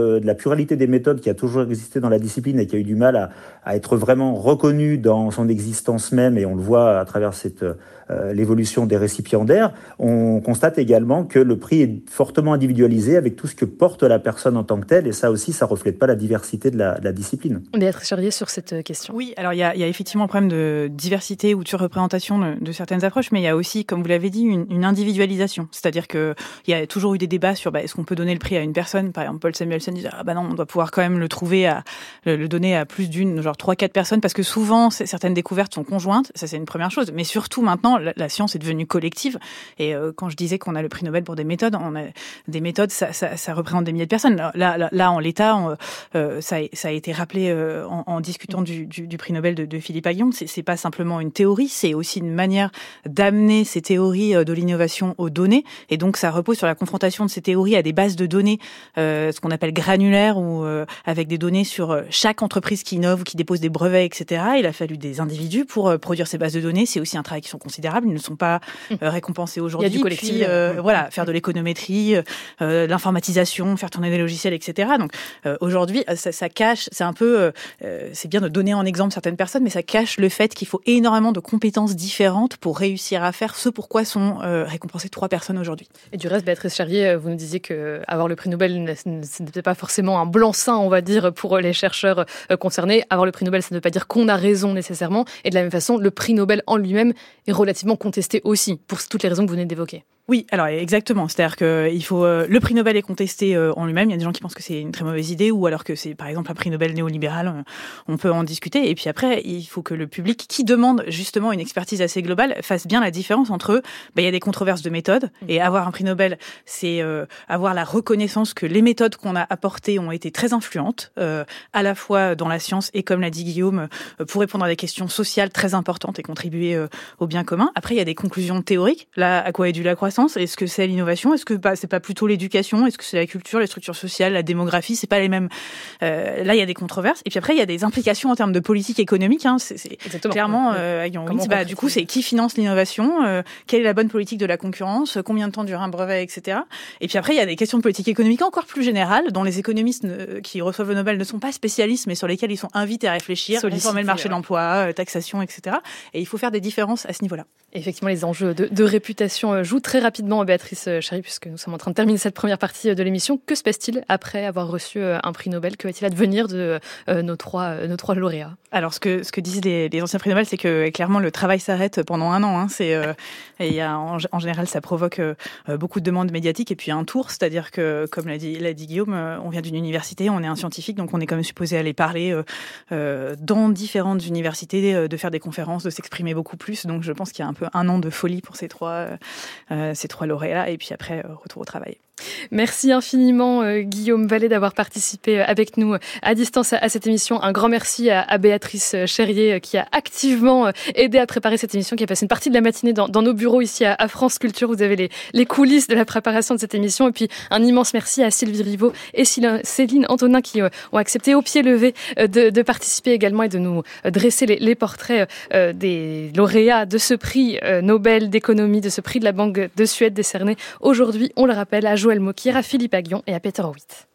de, de la pluralité des méthodes qui a toujours existé dans la discipline et qui a eu du mal à, à être vraiment reconnue dans son existence même, et on le voit à travers cette, euh, l'évolution des récipiendaires, on constate également que le prix est fortement individualisé avec tout ce que porte la personne en tant que telle, et ça aussi, ça reflète pas la diversité de la, de la discipline. Béatrice Charrier sur cette question. Oui, alors il y a, il y a effectivement un problème de diversité ou de surreprésentation de, de certaines approches, mais il y a aussi, comme vous l'avez dit, une, une individualisation. C'est-à-dire que il y a toujours eu des débats sur bah, est-ce qu'on peut donner le prix à une personne. Par exemple, Paul Samuelson disait ah bah non, on doit pouvoir quand même le trouver à le, le donner à plus d'une, genre trois, quatre personnes, parce que souvent certaines découvertes sont conjointes. Ça c'est une première chose, mais surtout maintenant la, la science est devenue collective. Et euh, quand je disais qu'on a le prix Nobel pour des méthodes, on a des méthodes, ça, ça, ça représente des milliers de personnes. Là, là, là en l'état, on, euh, ça, ça a été rappelé euh, en, en discutant du, du, du prix Nobel de, de Philippe Aghion. C'est, c'est pas simplement une théorie, c'est aussi une manière d'amener ces théories de l'innovation aux données. Et donc, ça repose sur la confrontation de ces théories à des bases de données, euh, ce qu'on appelle granulaires, ou euh, avec des données sur chaque entreprise qui innove ou qui dépose des brevets, et cetera. Il a fallu des individus pour euh, produire ces bases de données. C'est aussi un travail qui sont considérables. Ils ne sont pas euh, récompensés aujourd'hui. Il y a du collectif. Puis, euh, voilà, faire de l'économétrie, euh, l'informatisation, faire tourner des logiciels, et cetera. Donc, euh, aujourd'hui, ça, ça cache, c'est un peu, euh, c'est bien de donner en exemple certaines personnes, mais ça cache le fait qu'il faut énormément de compétences différentes pour réussir à faire ce pourquoi sont euh, récompensées trois personnes aujourd'hui. Et du reste, Béatrice Charrier, vous nous disiez que avoir le prix Nobel, ce n'était pas forcément un blanc-seing, on va dire, pour les chercheurs concernés. Avoir le prix Nobel, ça ne veut pas dire qu'on a raison nécessairement. Et de la même façon, le prix Nobel en lui-même est relativement contesté aussi, pour toutes les raisons que vous venez d'évoquer. Oui, alors exactement. C'est-à-dire que il faut euh, le prix Nobel est contesté euh, en lui-même. Il y a des gens qui pensent que c'est une très mauvaise idée, ou alors que c'est par exemple un prix Nobel néolibéral. Euh, on peut en discuter. Et puis après, il faut que le public, qui demande justement une expertise assez globale, fasse bien la différence entre. Ben, il y a des controverses de méthode, et avoir un prix Nobel, c'est euh, avoir la reconnaissance que les méthodes qu'on a apportées ont été très influentes, euh, à la fois dans la science et, comme l'a dit Guillaume, euh, pour répondre à des questions sociales très importantes et contribuer euh, au bien commun. Après, il y a des conclusions théoriques. Là, à quoi est due la croissance? Est-ce que c'est l'innovation? Est-ce que bah, c'est pas plutôt l'éducation? Est-ce que c'est la culture, les structures sociales, la démographie? C'est pas les mêmes. Euh, là, il y a des controverses. Et puis après, il y a des implications en termes de politique économique. Hein. C'est, c'est clairement, euh, oui, bah, du coup, c'est qui finance l'innovation? euh, Quelle est la bonne politique de la concurrence? Combien de temps dure un brevet, et cetera. Et puis après, il y a des questions de politique économique encore plus générales, dont les économistes ne, qui reçoivent le Nobel ne sont pas spécialistes, mais sur lesquels ils sont invités à réfléchir, réformer le marché ouais. de l'emploi, euh, taxation, et cetera. Et il faut faire des différences à ce niveau-là. Effectivement, les enjeux de, de réputation jouent très rapidement, Béatrice Charrier, puisque nous sommes en train de terminer cette première partie de l'émission. Que se passe-t-il après avoir reçu un prix Nobel? Que va-t-il advenir de euh, nos, trois, nos trois lauréats? Alors, ce que, ce que disent les, les anciens prix Nobel, c'est que clairement, le travail s'arrête pendant un an. Hein. C'est, euh, et y a, en, en général, ça provoque euh, beaucoup de demandes médiatiques et puis un tour. C'est-à-dire que, comme l'a dit, l'a dit Guillaume, euh, on vient d'une université, on est un scientifique, donc on est quand même supposé aller parler euh, euh, dans différentes universités, euh, de faire des conférences, de s'exprimer beaucoup plus. Donc, je pense qu'il y a un peu un an de folie pour ces trois, euh, ces trois lauréats. Et puis après, euh, retour au travail. Merci infiniment euh, Guillaume Vallée d'avoir participé avec nous à distance à, à cette émission. Un grand merci à, à Béatrice Charrier euh, qui a activement euh, aidé à préparer cette émission, qui a passé une partie de la matinée dans, dans nos bureaux ici à, à France Culture. Vous avez les, les coulisses de la préparation de cette émission. Et puis un immense merci à Sylvie Rivaud et Céline Antonin qui euh, ont accepté au pied levé euh, de, de participer également et de nous euh, dresser les, les portraits euh, des lauréats de ce prix euh, Nobel d'économie, de ce prix de la Banque de Suède décerné aujourd'hui, on le rappelle, à Joël Mokyr, à Philippe Aghion et à Peter Howitt.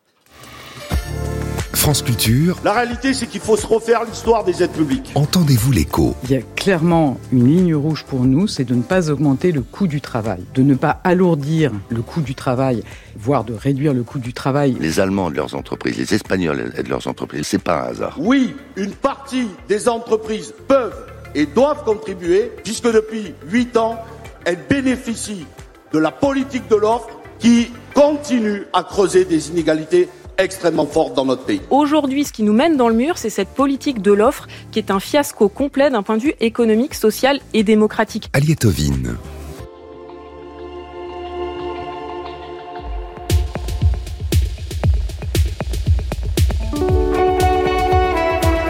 France Culture. La réalité, c'est qu'il faut se refaire l'histoire des aides publiques. Entendez-vous l'écho? Il y a clairement une ligne rouge pour nous, c'est de ne pas augmenter le coût du travail, de ne pas alourdir le coût du travail, voire de réduire le coût du travail. Les Allemands de leurs entreprises, les Espagnols de leurs entreprises, c'est pas un hasard. Oui, une partie des entreprises peuvent et doivent contribuer, puisque depuis huit ans, elles bénéficient de la politique de l'offre qui continue à creuser des inégalités extrêmement fortes dans notre pays. Aujourd'hui, ce qui nous mène dans le mur, c'est cette politique de l'offre qui est un fiasco complet d'un point de vue économique, social et démocratique. Aliette Ovine. Que fait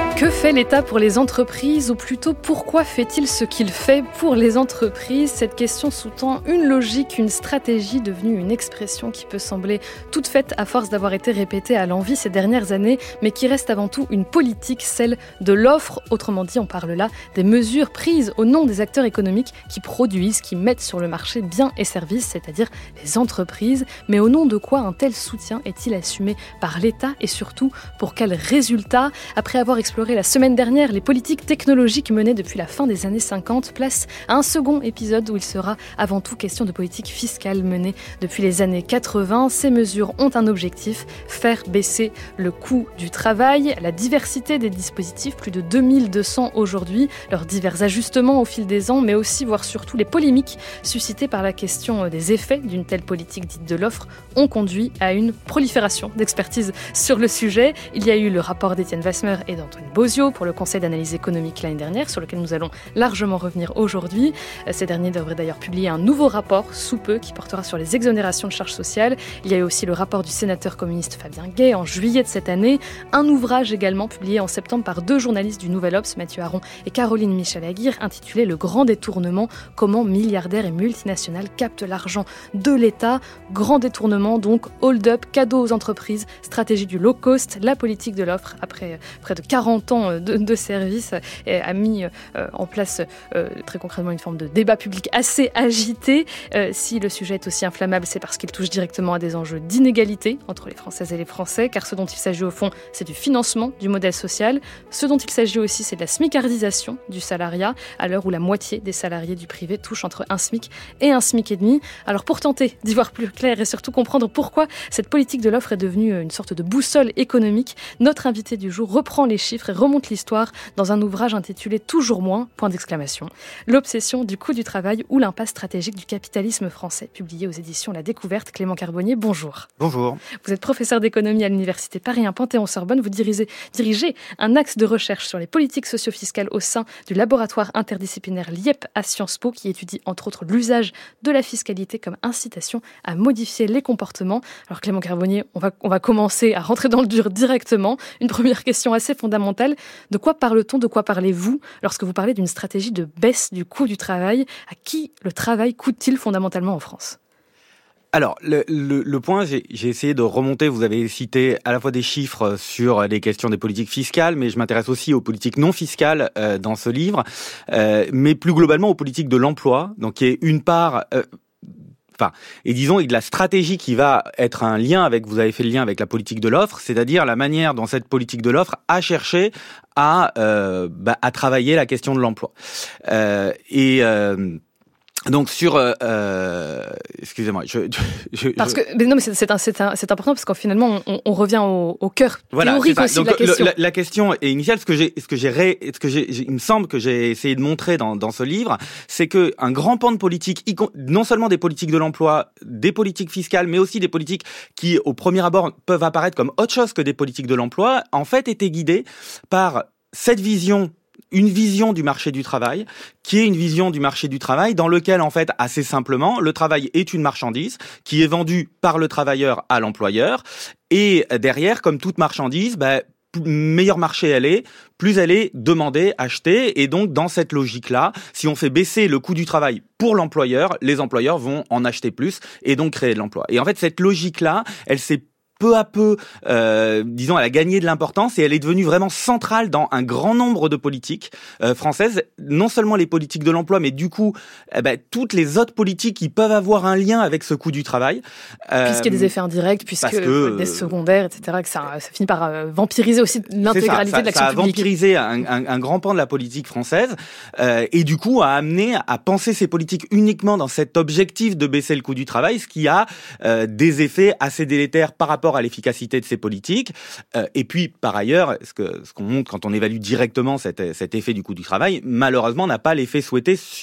fait l'État pour les entreprises, ou plutôt pourquoi fait-il ce qu'il fait pour les entreprises? Cette question sous-tend une logique, une stratégie devenue une expression qui peut sembler toute faite à force d'avoir été répétée à l'envi ces dernières années, mais qui reste avant tout une politique, celle de l'offre. Autrement dit, on parle là des mesures prises au nom des acteurs économiques qui produisent, qui mettent sur le marché biens et services, c'est-à-dire les entreprises. Mais au nom de quoi un tel soutien est-il assumé par l'État et surtout pour quels résultats? Après avoir exploré la semaine dernière les politiques technologiques menées depuis la fin des années cinquante, place à un second épisode où il sera avant tout question de politique fiscale menée depuis les années quatre-vingts. Ces mesures ont un objectif, faire baisser le coût du travail. La diversité des dispositifs, plus de deux mille deux cents aujourd'hui, leurs divers ajustements au fil des ans, mais aussi, voire surtout, les polémiques suscitées par la question des effets d'une telle politique dite de l'offre ont conduit à une prolifération d'expertise sur le sujet. Il y a eu le rapport d'Étienne Wasmer et d'Anthony Bozio pour le Conseil d'analyse économique l'année dernière, sur lequel nous allons largement revenir aujourd'hui. Ces derniers devraient d'ailleurs publier un nouveau rapport sous peu qui portera sur les exonérations de charges sociales. Il y a eu aussi le rapport du sénateur communiste Fabien Gay en juillet de cette année. Un ouvrage également publié en septembre par deux journalistes du Nouvel Obs, Mathieu Aron et Caroline Michel-Aguirre, intitulé « Le grand détournement, comment milliardaires et multinationales captent l'argent de l'État ». Grand détournement donc, hold-up, cadeaux aux entreprises, stratégie du low cost, la politique de l'offre, après près de quarante ans de, de service, a mis euh, en place euh, très concrètement une forme de débat public assez agité. Euh, si le sujet est aussi inflammable, c'est parce qu'il touche directement à des enjeux d'inégalité entre les Françaises et les Français, car ce dont il s'agit au fond, c'est du financement du modèle social. Ce dont il s'agit aussi, c'est de la smicardisation du salariat, à l'heure où la moitié des salariés du privé touchent entre un SMIC et un SMIC et demi. Alors pour tenter d'y voir plus clair et surtout comprendre pourquoi cette politique de l'offre est devenue une sorte de boussole économique, notre invité du jour reprend les chiffres et remonte l'histoire dans un ouvrage intitulé « Toujours moins », point d'exclamation, l'obsession du coût du travail ou l'impasse stratégique du capitalisme français, publié aux éditions La Découverte. Clément Carbonnier, bonjour. Bonjour. Vous êtes professeur d'économie à l'université Paris un Panthéon-Sorbonne. Vous dirigez, dirigez un axe de recherche sur les politiques socio-fiscales au sein du laboratoire interdisciplinaire LIEP à Sciences Po, qui étudie entre autres l'usage de la fiscalité comme incitation à modifier les comportements. Alors Clément Carbonnier, on va, on va commencer à rentrer dans le dur directement. Une première question assez fondamentale. De quoi parle-t-on, de quoi parlez-vous lorsque vous parlez d'une stratégie de baisse du coût du travail? À qui le travail coûte-t-il fondamentalement en France? Alors, le, le, le point, j'ai, j'ai essayé de remonter, vous avez cité à la fois des chiffres sur les questions des politiques fiscales, mais je m'intéresse aussi aux politiques non fiscales euh, dans ce livre, euh, mais plus globalement aux politiques de l'emploi, donc qui est une part... Euh, Enfin, et disons, il y a de la stratégie qui va être un lien avec, vous avez fait le lien avec la politique de l'offre, c'est-à-dire la manière dont cette politique de l'offre a cherché à, euh, bah, à travailler la question de l'emploi. Euh, et... Euh, Donc sur, euh, excusez-moi, je, je parce que mais non mais c'est c'est, un, c'est, un, c'est important parce qu'en finalement on, on revient au, au cœur voilà, théorique aussi Donc, de la question. Le, la, la question est initiale, ce que j'ai, ce que j'ai, ré, ce que j'ai, il me semble que j'ai essayé de montrer dans, dans ce livre, c'est que un grand pan de politique, non seulement des politiques de l'emploi, des politiques fiscales, mais aussi des politiques qui au premier abord peuvent apparaître comme autre chose que des politiques de l'emploi, en fait étaient guidées par cette vision. Une vision du marché du travail, qui est une vision du marché du travail dans lequel, en fait, assez simplement, le travail est une marchandise qui est vendue par le travailleur à l'employeur. Et derrière, comme toute marchandise, bah, meilleur marché elle est, plus elle est demandée, achetée. Et donc, dans cette logique-là, si on fait baisser le coût du travail pour l'employeur, les employeurs vont en acheter plus et donc créer de l'emploi. Et en fait, cette logique-là, elle s'est peu à peu, euh, disons, elle a gagné de l'importance et elle est devenue vraiment centrale dans un grand nombre de politiques euh, françaises. Non seulement les politiques de l'emploi, mais du coup, eh ben, toutes les autres politiques qui peuvent avoir un lien avec ce coût du travail. Euh, Puisqu'il y a des effets indirects, puisque que, des secondaires, et cetera, que ça, ça finit par euh, vampiriser aussi l'intégralité ça, ça, de l'action publique. Ça a publique. vampirisé un, un, un grand pan de la politique française euh, et du coup a amené à penser ces politiques uniquement dans cet objectif de baisser le coût du travail, ce qui a euh, des effets assez délétères par rapport à l'efficacité de ces politiques. Euh, et puis, par ailleurs, ce, que, ce qu'on montre quand on évalue directement cet, cet effet du coût du travail, malheureusement, n'a pas l'effet souhaité sur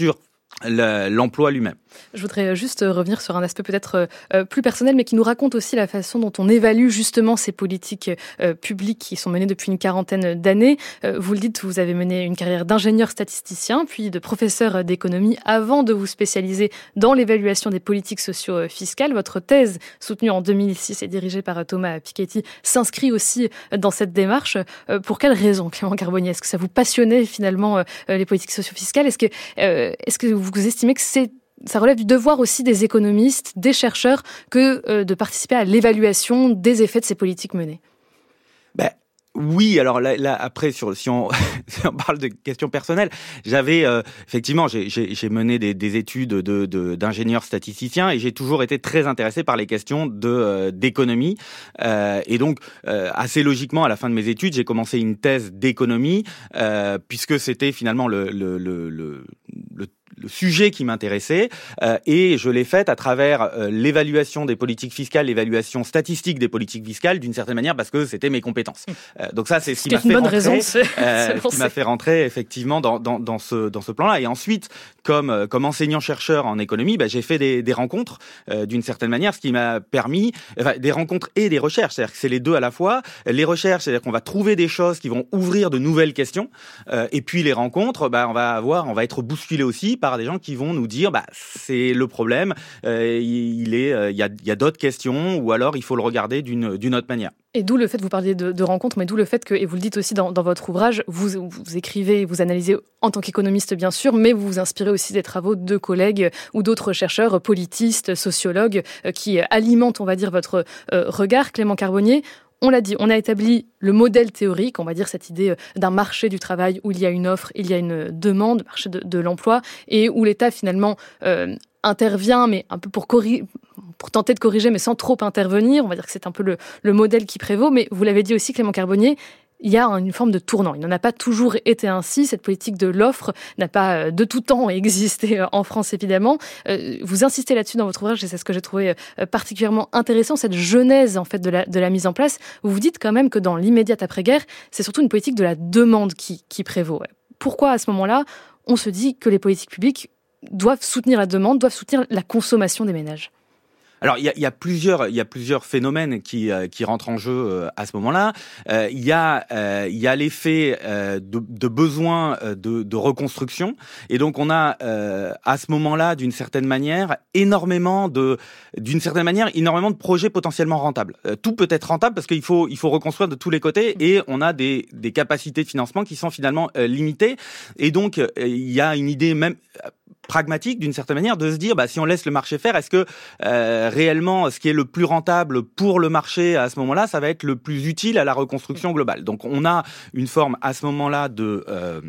l'emploi lui-même. Je voudrais juste revenir sur un aspect peut-être euh, plus personnel, mais qui nous raconte aussi la façon dont on évalue justement ces politiques euh, publiques qui sont menées depuis une quarantaine d'années. Euh, vous le dites, vous avez mené une carrière d'ingénieur statisticien, puis de professeur d'économie avant de vous spécialiser dans l'évaluation des politiques socio-fiscales. Votre thèse, soutenue en deux mille six et dirigée par Thomas Piketty, s'inscrit aussi dans cette démarche. Euh, pour quelles raisons, Clément Carbonnier ? Est-ce que ça vous passionnait finalement euh, les politiques socio-fiscales ? Est-ce que, euh, est-ce que vous estimez que c'est ça relève du devoir aussi des économistes, des chercheurs, que euh, de participer à l'évaluation des effets de ces politiques menées ? Ben, oui, alors là, là après, sur, si, on, si on parle de questions personnelles, j'avais euh, effectivement, j'ai, j'ai, j'ai mené des, des études de, de, d'ingénieur statisticien et j'ai toujours été très intéressé par les questions de, euh, d'économie. Euh, et donc, euh, assez logiquement, à la fin de mes études, j'ai commencé une thèse d'économie euh, puisque c'était finalement le, le, le, le, le le sujet qui m'intéressait euh, et je l'ai faite à travers euh, l'évaluation des politiques fiscales, l'évaluation statistique des politiques fiscales d'une certaine manière parce que c'était mes compétences. Euh, donc ça c'est ce qui m'a fait rentrer, raison, euh, ce qui m'a fait rentrer effectivement dans dans dans ce dans ce plan-là. Et ensuite, comme euh, comme enseignant-chercheur en économie, bah, j'ai fait des des rencontres euh, d'une certaine manière, ce qui m'a permis enfin, des rencontres et des recherches, c'est-à-dire que c'est les deux à la fois. Les recherches, c'est-à-dire qu'on va trouver des choses qui vont ouvrir de nouvelles questions euh, et puis les rencontres, bah on va avoir on va être bousculé aussi par des gens qui vont nous dire bah c'est le problème, euh, il est il y a il y a d'autres questions ou alors il faut le regarder d'une d'une autre manière. Et d'où le fait, vous parliez de, de rencontres, mais d'où le fait que, et vous le dites aussi dans, dans votre ouvrage, vous, vous écrivez, vous analysez en tant qu'économiste bien sûr, mais vous vous inspirez aussi des travaux de collègues ou d'autres chercheurs, politistes, sociologues, qui alimentent, on va dire, votre euh, regard. Clément Carbonnier, on l'a dit, on a établi le modèle théorique, on va dire cette idée d'un marché du travail où il y a une offre, il y a une demande, marché de, de l'emploi, et où l'État finalement euh, intervient, mais un peu pour, corri- pour tenter de corriger, mais sans trop intervenir. On va dire que c'est un peu le, le modèle qui prévaut, mais vous l'avez dit aussi, Clément Carbonnier, il y a une forme de tournant. Il n'en a pas toujours été ainsi. Cette politique de l'offre n'a pas de tout temps existé en France, évidemment. Vous insistez là-dessus dans votre ouvrage, et c'est ce que j'ai trouvé particulièrement intéressant, cette genèse en fait de la, de la mise en place. Vous vous dites quand même que dans l'immédiate après-guerre, c'est surtout une politique de la demande qui, qui prévaut. Pourquoi, à ce moment-là, on se dit que les politiques publiques doivent soutenir la demande, doivent soutenir la consommation des ménages ? Alors il y a, il y a plusieurs il y a plusieurs phénomènes qui euh, qui rentrent en jeu euh, à ce moment-là. Euh, il y a euh, il y a l'effet euh, de, de besoin euh, de, de reconstruction et donc on a euh, à ce moment-là d'une certaine manière énormément de d'une certaine manière énormément de projets potentiellement rentables. Euh, tout peut être rentable parce qu'il faut il faut reconstruire de tous les côtés et on a des des capacités de financement qui sont finalement euh, limitées et donc euh, il y a une idée même pragmatique d'une certaine manière de se dire bah si on laisse le marché faire, est-ce que euh, réellement ce qui est le plus rentable pour le marché à ce moment-là, ça va être le plus utile à la reconstruction globale. Donc on a une forme à ce moment-là de euh,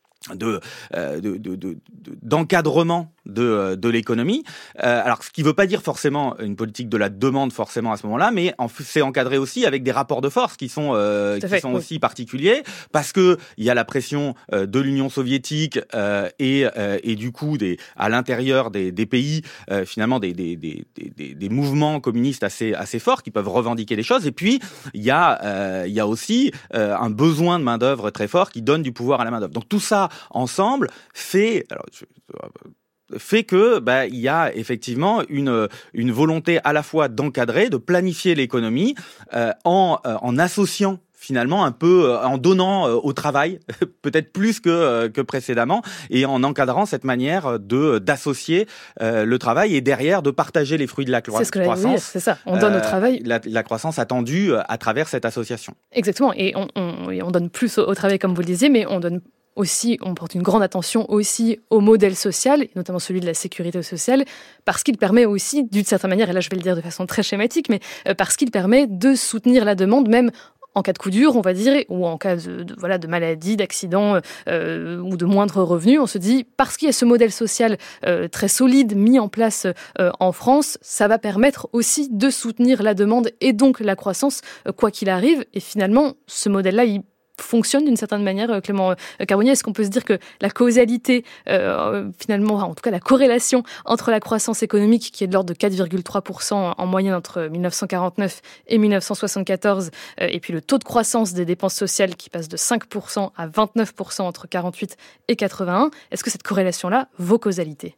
de, euh, de, de, de d'encadrement de de l'économie. Euh, alors ce qui veut pas dire forcément une politique de la demande forcément à ce moment-là, mais en, c'est encadré aussi avec des rapports de force qui sont euh, qui fait, sont oui. aussi particuliers parce que il y a la pression euh, de l'Union soviétique euh, et euh, et du coup des à l'intérieur des des pays euh, finalement des des des des des mouvements communistes assez assez forts qui peuvent revendiquer les choses et puis il y a euh, il y a aussi euh, un besoin de main-d'œuvre très fort qui donne du pouvoir à la main-d'œuvre. Donc tout ça ensemble fait alors je, fait que bah il y a effectivement une une volonté à la fois d'encadrer, de planifier l'économie euh, en euh, en associant finalement un peu euh, en donnant euh, au travail peut-être plus que euh, que précédemment et en encadrant cette manière de d'associer euh, le travail et derrière de partager les fruits de la cro- c'est ce que croissance. Dire, c'est ça, on donne euh, au travail la, la croissance attendue à travers cette association. Exactement, et on on, et on donne plus au, au travail comme vous le disiez, mais on donne aussi, on porte une grande attention aussi au modèle social, et notamment celui de la sécurité sociale, parce qu'il permet aussi, d'une certaine manière, et là je vais le dire de façon très schématique, mais parce qu'il permet de soutenir la demande, même en cas de coup dur, on va dire, ou en cas de, de, voilà, de maladie, d'accident euh, ou de moindre revenu. On se dit, parce qu'il y a ce modèle social euh, très solide mis en place euh, en France, ça va permettre aussi de soutenir la demande et donc la croissance, euh, quoi qu'il arrive. Et finalement, ce modèle-là, il fonctionne d'une certaine manière, Clément Carbonnier? Est-ce qu'on peut se dire que la causalité, euh, finalement, en tout cas la corrélation entre la croissance économique, qui est de l'ordre de quatre virgule trois pour cent en moyenne entre dix-neuf cent quarante-neuf et dix-neuf cent soixante-quatorze, euh, et puis le taux de croissance des dépenses sociales qui passe de cinq pour cent à vingt-neuf pour cent entre quarante-huit et quatre-vingt-un, est-ce que cette corrélation-là vaut causalité?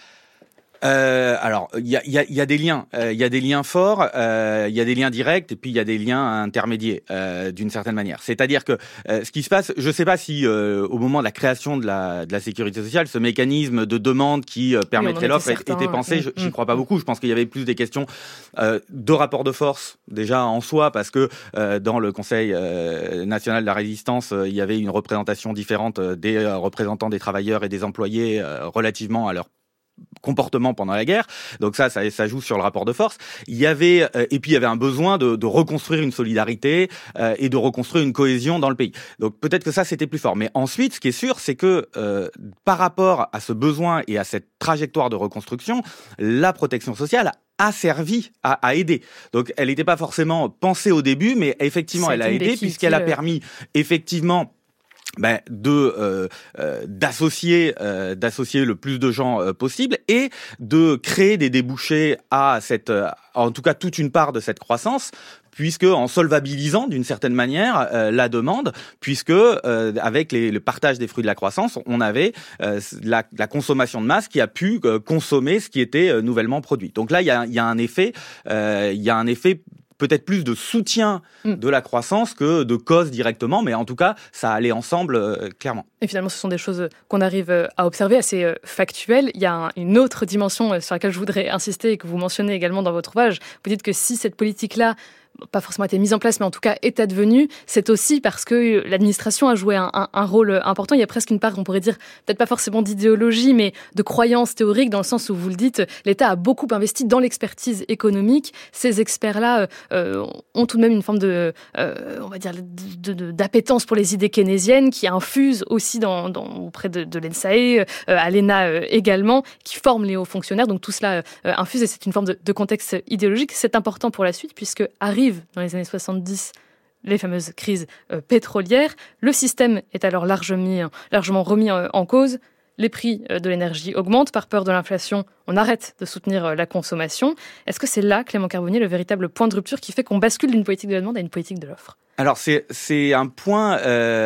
Euh, alors, il y a, y, a, y a des liens, il euh, y a des liens forts, il euh, y a des liens directs, et puis il y a des liens intermédiaires, euh, d'une certaine manière. C'est-à-dire que euh, ce qui se passe, je ne sais pas si euh, au moment de la création de la, de la sécurité sociale, ce mécanisme de demande qui euh, permettrait oui, l'offre était, était pensé. Je n'y crois pas beaucoup. Je pense qu'il y avait plus des questions euh, de rapport de force déjà en soi, parce que euh, dans le Conseil euh, national de la résistance, euh, il y avait une représentation différente des euh, représentants des travailleurs et des employés euh, relativement à leur comportement pendant la guerre. Donc ça, ça, ça joue sur le rapport de force. Il y avait, euh, et puis il y avait un besoin de, de reconstruire une solidarité euh, et de reconstruire une cohésion dans le pays. Donc peut-être que ça, c'était plus fort. Mais ensuite, ce qui est sûr, c'est que euh, par rapport à ce besoin et à cette trajectoire de reconstruction, la protection sociale a servi à, à aider. Donc elle n'était pas forcément pensée au début, mais effectivement, c'est elle a aidé puisqu'elle a permis effectivement Ben, de euh, euh, d'associer euh, d'associer le plus de gens euh, possible et de créer des débouchés à cette euh, en tout cas toute une part de cette croissance, puisque en solvabilisant d'une certaine manière euh, la demande, puisque euh, avec les, le partage des fruits de la croissance, on avait euh, la, la consommation de masse qui a pu euh, consommer ce qui était euh, nouvellement produit. Donc là, il y a, y a un effet, euh, il y a un effet peut-être plus de soutien de la croissance que de cause directement, mais en tout cas, ça allait ensemble, euh, clairement. Et finalement, ce sont des choses qu'on arrive à observer, assez euh, factuelles. Il y a un, une autre dimension sur laquelle je voudrais insister et que vous mentionnez également dans votre ouvrage. Vous dites que si cette politique-là pas forcément été mise en place, mais en tout cas est advenue, c'est aussi parce que l'administration a joué un, un, un rôle important. Il y a presque une part, on pourrait dire, peut-être pas forcément d'idéologie, mais de croyance théorique, dans le sens où vous le dites, l'État a beaucoup investi dans l'expertise économique. Ces experts-là euh, ont tout de même une forme de, euh, on va dire, de, de, d'appétence pour les idées keynésiennes, qui infusent aussi dans, dans, auprès de, de l'E N S A E, euh, à l'E N A euh, également, qui forment les hauts fonctionnaires. Donc tout cela euh, infuse, et c'est une forme de, de contexte idéologique. C'est important pour la suite, puisque arrive dans les années soixante-dix les fameuses crises euh, pétrolières. Le système est alors largement, largement remis en, en cause. Les prix euh, de l'énergie augmentent. Par peur de l'inflation, on arrête de soutenir euh, la consommation. Est-ce que c'est là, Clément Carbonnier, le véritable point de rupture qui fait qu'on bascule d'une politique de la demande à une politique de l'offre? Alors c'est, c'est un point...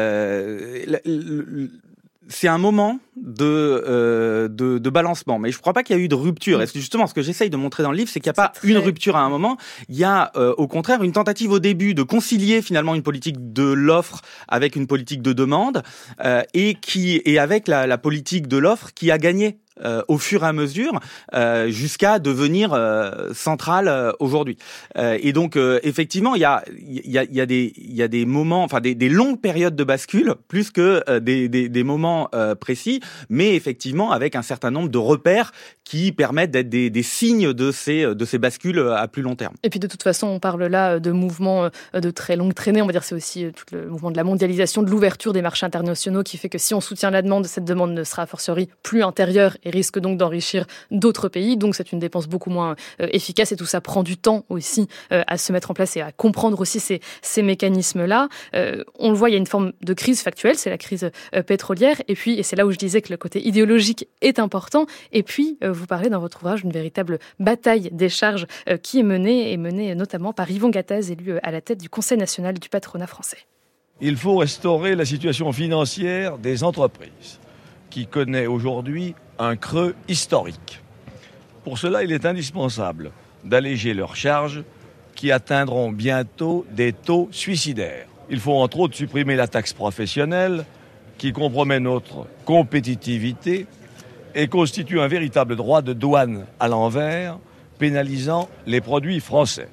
Euh, le, le, c'est un moment de, euh, de, de balancement, mais je ne crois pas qu'il y a eu de rupture. Et justement, ce que j'essaye de montrer dans le livre, c'est qu'il n'y a pas très... une rupture à un moment. Il y a euh, au contraire une tentative au début de concilier finalement une politique de l'offre avec une politique de demande, euh, et qui et avec la, la politique de l'offre qui a gagné Euh, au fur et à mesure, euh, jusqu'à devenir euh, centrale euh, aujourd'hui. Euh, et donc, euh, effectivement, il y a, il y a, il y a des, il y a des moments, enfin des, des longues périodes de bascule, plus que euh, des, des, des moments euh, précis, mais effectivement avec un certain nombre de repères qui permettent d'être des, des signes de ces, de ces bascules à plus long terme. Et puis de toute façon, on parle là de mouvements de très longue traînée. On va dire c'est aussi tout le mouvement de la mondialisation, de l'ouverture des marchés internationaux, qui fait que si on soutient la demande, cette demande ne sera a fortiori plus intérieure et risque donc d'enrichir d'autres pays. Donc c'est une dépense beaucoup moins euh, efficace, et tout ça prend du temps aussi euh, à se mettre en place et à comprendre aussi ces, ces mécanismes-là. Euh, on le voit, il y a une forme de crise factuelle, c'est la crise euh, pétrolière. Et puis, et c'est là où je disais que le côté idéologique est important. Et puis, euh, vous parlez dans votre ouvrage d'une véritable bataille des charges euh, qui est menée, et menée notamment par Yvon Gattaz, élu à la tête du Conseil national du patronat français. Il faut restaurer la situation financière des entreprises, qui connaît aujourd'hui un creux historique. Pour cela, il est indispensable d'alléger leurs charges, qui atteindront bientôt des taux suicidaires. Il faut entre autres supprimer la taxe professionnelle, qui compromet notre compétitivité et constitue un véritable droit de douane à l'envers, pénalisant les produits français.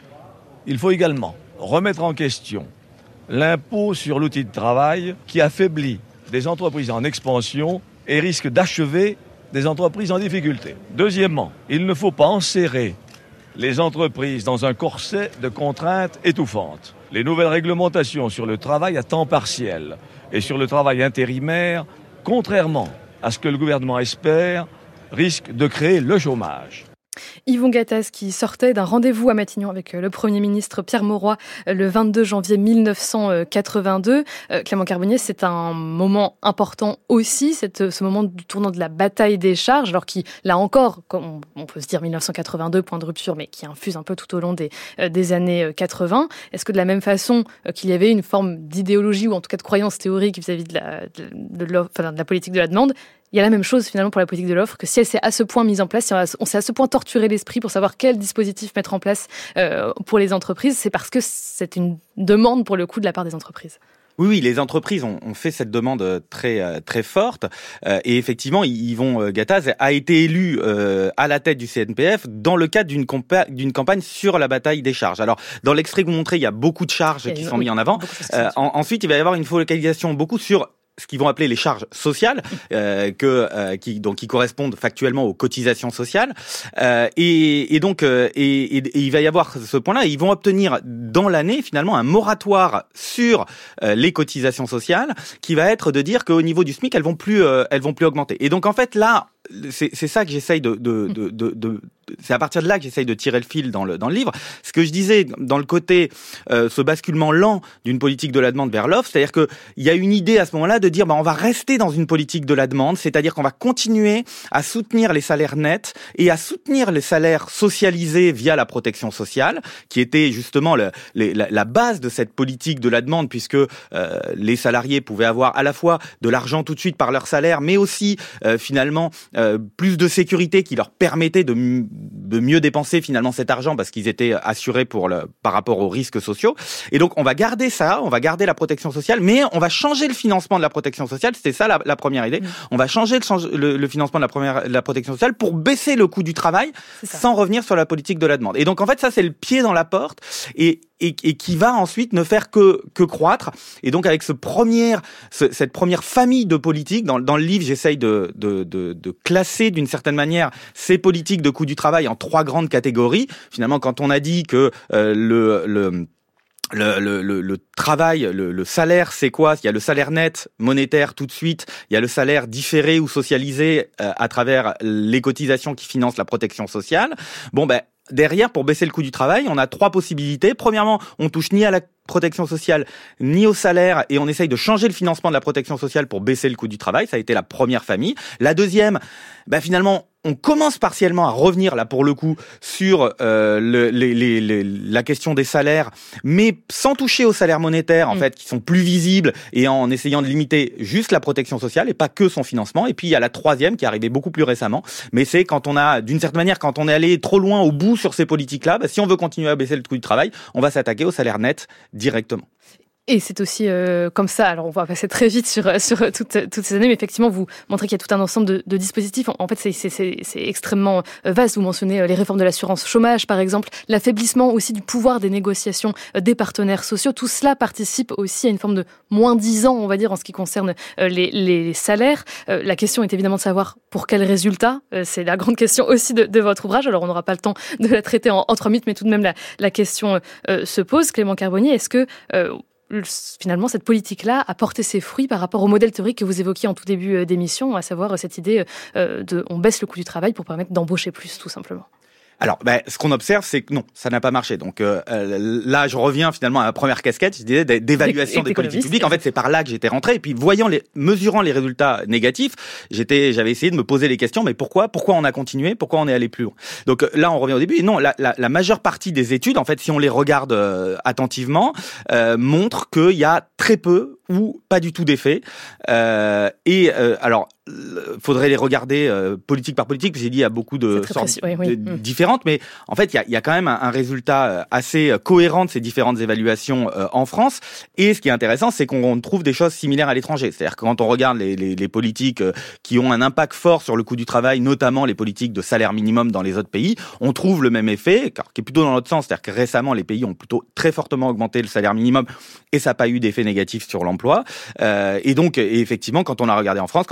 Il faut également remettre en question l'impôt sur l'outil de travail, qui affaiblit des entreprises en expansion et risque d'achever des entreprises en difficulté. Deuxièmement, il ne faut pas enserrer les entreprises dans un corset de contraintes étouffantes. Les nouvelles réglementations sur le travail à temps partiel et sur le travail intérimaire, contrairement à ce que le gouvernement espère, risquent de créer le chômage. Yvon Gattaz qui sortait d'un rendez-vous à Matignon avec le Premier ministre Pierre Mauroy le vingt-deux janvier mille neuf cent quatre-vingt-deux. Clément Carbonnier, c'est un moment important aussi, cette, ce moment du tournant de la bataille des charges, alors qui, là encore, on, on peut se dire mille neuf cent quatre-vingt-deux, point de rupture, mais qui infuse un peu tout au long des, des années quatre-vingts. Est-ce que de la même façon qu'il y avait une forme d'idéologie ou en tout cas de croyance théorique vis-à-vis de la, de, de, de, enfin, de la politique de la demande, il y a la même chose finalement pour la politique de l'offre, que si elle s'est à ce point mise en place, si on s'est à ce point torturé l'esprit pour savoir quel dispositif mettre en place euh, pour les entreprises, c'est parce que c'est une demande pour le coup de la part des entreprises. Oui, oui, les entreprises ont, ont fait cette demande très très forte euh, et effectivement, Yvon Gattaz a été élu euh, à la tête du C N P F dans le cadre d'une, compa- d'une campagne sur la bataille des charges. Alors, dans l'extrait que vous montrez, il y a beaucoup de charges et qui sont oui, mises en avant. Euh, en, ensuite, il va y avoir une focalisation beaucoup sur ce qu'ils vont appeler les charges sociales, euh, que euh, qui donc qui correspondent factuellement aux cotisations sociales, euh, et, et donc euh, et, et, et il va y avoir ce point-là. Ils vont obtenir dans l'année finalement un moratoire sur euh, les cotisations sociales, qui va être de dire qu'au niveau du SMIC, elles vont plus euh, elles vont plus augmenter. Et donc en fait là, c'est, c'est ça que j'essaye de, de, de, de, de c'est à partir de là que j'essaye de tirer le fil dans le dans le livre. Ce que je disais dans le côté euh, ce basculement lent d'une politique de la demande vers l'offre, c'est-à-dire que il y a une idée à ce moment-là de dire bah on va rester dans une politique de la demande, c'est-à-dire qu'on va continuer à soutenir les salaires nets et à soutenir les salaires socialisés via la protection sociale, qui était justement le, les, la, la base de cette politique de la demande, puisque euh, les salariés pouvaient avoir à la fois de l'argent tout de suite par leur salaire, mais aussi euh, finalement euh, plus de sécurité qui leur permettait de de mieux dépenser finalement cet argent parce qu'ils étaient assurés pour le, par rapport aux risques sociaux. Et donc on va garder ça, on va garder la protection sociale, mais on va changer le financement de la protection sociale. C'était ça la, la première idée. Mmh. On va changer le, le, le financement de la, première, de la protection sociale pour baisser le coût du travail sans revenir sur la politique de la demande. Et donc en fait ça c'est le pied dans la porte et Et, et qui va ensuite ne faire que que croître. Et donc avec ce premier, ce, cette première famille de politiques, dans, dans le livre, j'essaye de, de de de classer d'une certaine manière ces politiques de coût du travail en trois grandes catégories. Finalement, quand on a dit que euh, le le Le, le, le, le travail, le, le salaire, c'est quoi ? Il y a le salaire net monétaire tout de suite, il y a le salaire différé ou socialisé euh, à travers les cotisations qui financent la protection sociale. Bon ben derrière, pour baisser le coût du travail, on a trois possibilités. Premièrement, on touche ni à la protection sociale ni au salaire et on essaye de changer le financement de la protection sociale pour baisser le coût du travail. Ça a été la première famille. La deuxième, ben finalement, on commence partiellement à revenir là pour le coup sur euh, le, les, les, les, la question des salaires, mais sans toucher aux salaires monétaires en mmh. fait, qui sont plus visibles et en essayant de limiter juste la protection sociale et pas que son financement. Et puis il y a la troisième qui est arrivée beaucoup plus récemment, mais c'est quand on a, d'une certaine manière, quand on est allé trop loin au bout sur ces politiques-là, bah, si on veut continuer à baisser le coût du travail, on va s'attaquer au salaire net directement. Et c'est aussi euh, comme ça, alors on va passer très vite sur, sur toutes, toutes ces années, mais effectivement vous montrez qu'il y a tout un ensemble de, de dispositifs. En, en fait c'est, c'est, c'est, c'est extrêmement vaste. Vous mentionnez les réformes de l'assurance chômage par exemple, l'affaiblissement aussi du pouvoir des négociations des partenaires sociaux. Tout cela participe aussi à une forme de moins-disant, on va dire, en ce qui concerne les, les salaires. La question est évidemment de savoir pour quels résultats. C'est la grande question aussi de, de votre ouvrage. Alors on n'aura pas le temps de la traiter en, en trois minutes, mais tout de même la, la question euh, se pose. Clément Carbonnier, est-ce que... Euh, finalement, cette politique-là a porté ses fruits par rapport au modèle théorique que vous évoquiez en tout début d'émission, à savoir cette idée de on baisse le coût du travail pour permettre d'embaucher plus, tout simplement. Alors, ben, ce qu'on observe, c'est que non, ça n'a pas marché. Donc euh, là, je reviens finalement à la première casquette, je disais d'évaluation des politiques publiques. En fait, c'est par là que j'étais rentré. Et puis, voyant les, mesurant les résultats négatifs, j'étais, j'avais essayé de me poser les questions. Mais pourquoi, pourquoi on a continué, pourquoi on est allé plus loin ? Donc là, on revient au début. Et non, la, la, la majeure partie des études, en fait, si on les regarde euh, attentivement, euh, montrent qu'il y a très peu ou pas du tout d'effet. Euh, et euh, alors. Faudrait les regarder euh, politique par politique, parce qu'il y a beaucoup de sortes précis, oui, oui. de, mmh. différentes, mais en fait, il y a, y a quand même un, un résultat assez cohérent de ces différentes évaluations euh, en France. Et ce qui est intéressant, c'est qu'on trouve des choses similaires à l'étranger. C'est-à-dire que quand on regarde les, les, les politiques euh, qui ont un impact fort sur le coût du travail, notamment les politiques de salaire minimum dans les autres pays, on trouve le même effet, qui est plutôt dans l'autre sens. C'est-à-dire que récemment, les pays ont plutôt très fortement augmenté le salaire minimum et ça n'a pas eu d'effet négatif sur l'emploi. Euh, et donc, et effectivement, quand on a regardé en France, quand on a baissé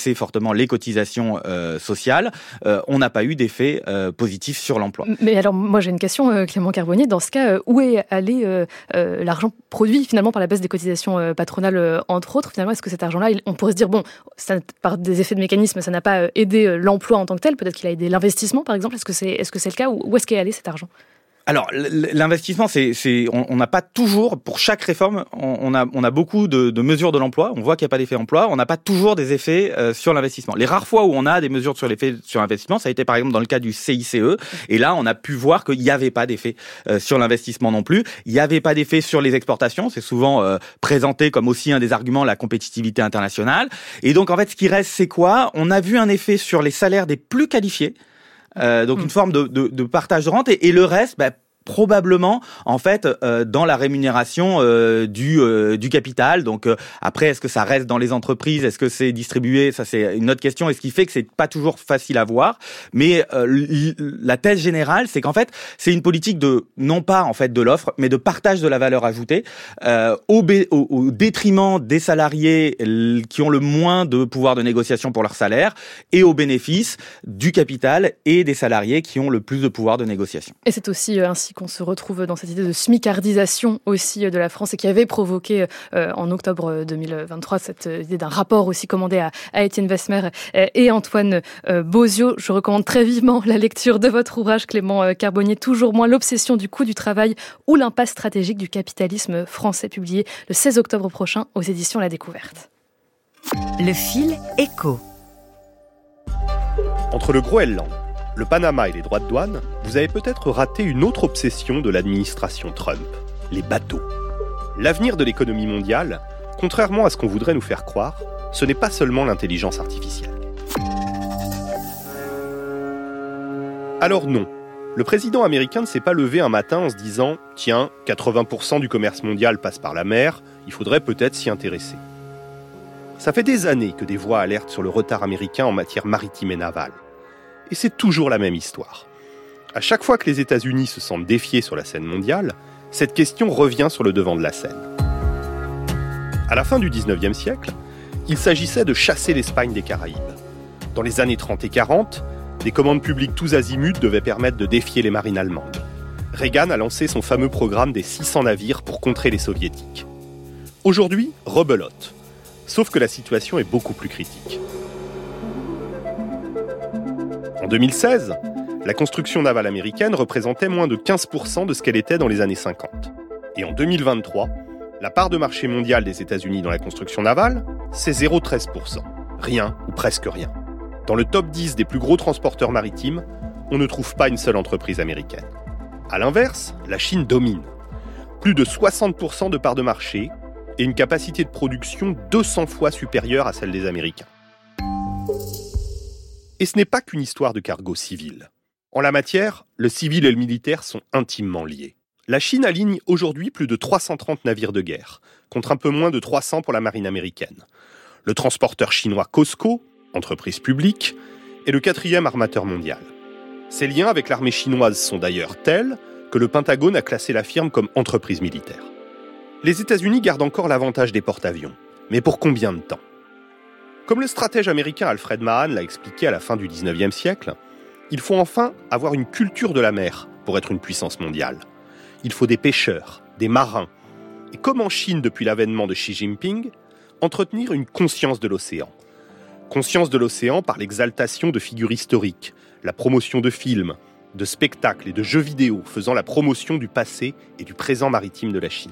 baisser fortement les cotisations euh, sociales, euh, on n'a pas eu d'effet euh, positif sur l'emploi. Mais alors, moi j'ai une question, euh, Clément Carbonnier. Dans ce cas, euh, où est allé euh, euh, l'argent produit finalement par la baisse des cotisations euh, patronales, euh, entre autres? Finalement, est-ce que cet argent-là, il, on pourrait se dire, bon, ça, par des effets de mécanisme, ça n'a pas euh, aidé euh, l'emploi en tant que tel, peut-être qu'il a aidé l'investissement, par exemple. Est-ce que c'est, est-ce que c'est le cas? Où est-ce qu'est allé cet argent? Alors, l'investissement, c'est, c'est, on n'a pas toujours, pour chaque réforme, on, on a, on a beaucoup de, de mesures de l'emploi. On voit qu'il n'y a pas d'effet emploi. On n'a pas toujours des effets euh, sur l'investissement. Les rares fois où on a des mesures sur l'effet sur l'investissement, ça a été par exemple dans le cas du C I C E. Et là, on a pu voir qu'il n'y avait pas d'effet euh, sur l'investissement non plus. Il n'y avait pas d'effet sur les exportations. C'est souvent euh, présenté comme aussi un des arguments, la compétitivité internationale. Et donc, en fait, ce qui reste, c'est quoi? On a vu un effet sur les salaires des plus qualifiés. Euh, donc mmh. une forme de, de, de partage de rente et, et le reste, bah, probablement en fait euh, dans la rémunération euh, du euh, du capital. Donc euh, après, est-ce que ça reste dans les entreprises, est-ce que c'est distribué, ça c'est une autre question, et ce qui fait que c'est pas toujours facile à voir. Mais euh, l- la thèse générale, c'est qu'en fait c'est une politique de non pas en fait de l'offre, mais de partage de la valeur ajoutée euh, au, bé- au, au détriment des salariés l- qui ont le moins de pouvoir de négociation pour leur salaire et au bénéfice du capital et des salariés qui ont le plus de pouvoir de négociation. Et c'est aussi euh, ainsi qu'on se retrouve dans cette idée de smicardisation aussi de la France et qui avait provoqué euh, en octobre deux mille vingt-trois cette idée d'un rapport aussi commandé à, à Étienne Vesmer et Antoine euh, Bozio. Je recommande très vivement la lecture de votre ouvrage, Clément Carbonnier, Toujours moins l'obsession du coût du travail ou l'impasse stratégique du capitalisme français, publié le seize octobre prochain aux éditions La Découverte. Le fil écho. Entre le Groenland, le Panama et les droits de douane, vous avez peut-être raté une autre obsession de l'administration Trump, les bateaux. L'avenir de l'économie mondiale, contrairement à ce qu'on voudrait nous faire croire, ce n'est pas seulement l'intelligence artificielle. Alors non, le président américain ne s'est pas levé un matin en se disant « Tiens, quatre-vingts pour cent du commerce mondial passe par la mer, il faudrait peut-être s'y intéresser ». Ça fait des années que des voix alertent sur le retard américain en matière maritime et navale. Et c'est toujours la même histoire. À chaque fois que les États-Unis se sentent défiés sur la scène mondiale, cette question revient sur le devant de la scène. À la fin du dix-neuvième siècle, il s'agissait de chasser l'Espagne des Caraïbes. Dans les années trente et quarante, des commandes publiques tous azimuts devaient permettre de défier les marines allemandes. Reagan a lancé son fameux programme des six cents navires pour contrer les soviétiques. Aujourd'hui, rebelote. Sauf que la situation est beaucoup plus critique. En deux mille seize, la construction navale américaine représentait moins de quinze pour cent de ce qu'elle était dans les années cinquante. Et en deux mille vingt-trois, la part de marché mondial des États-Unis dans la construction navale, c'est zéro virgule treize pour cent. Rien ou presque rien. Dans le top dix des plus gros transporteurs maritimes, on ne trouve pas une seule entreprise américaine. À l'inverse, la Chine domine. Plus de soixante pour cent de part de marché et une capacité de production deux cents fois supérieure à celle des Américains. Et ce n'est pas qu'une histoire de cargo civil. En la matière, le civil et le militaire sont intimement liés. La Chine aligne aujourd'hui plus de trois cent trente navires de guerre, contre un peu moins de trois cents pour la marine américaine. Le transporteur chinois COSCO, entreprise publique, est le quatrième armateur mondial. Ses liens avec l'armée chinoise sont d'ailleurs tels que le Pentagone a classé la firme comme entreprise militaire. Les États-Unis gardent encore l'avantage des porte-avions. Mais pour combien de temps ? Comme le stratège américain Alfred Mahan l'a expliqué à la fin du dix-neuvième siècle, il faut enfin avoir une culture de la mer pour être une puissance mondiale. Il faut des pêcheurs, des marins, et comme en Chine depuis l'avènement de Xi Jinping, entretenir une conscience de l'océan. Conscience de l'océan par l'exaltation de figures historiques, la promotion de films, de spectacles et de jeux vidéo faisant la promotion du passé et du présent maritime de la Chine.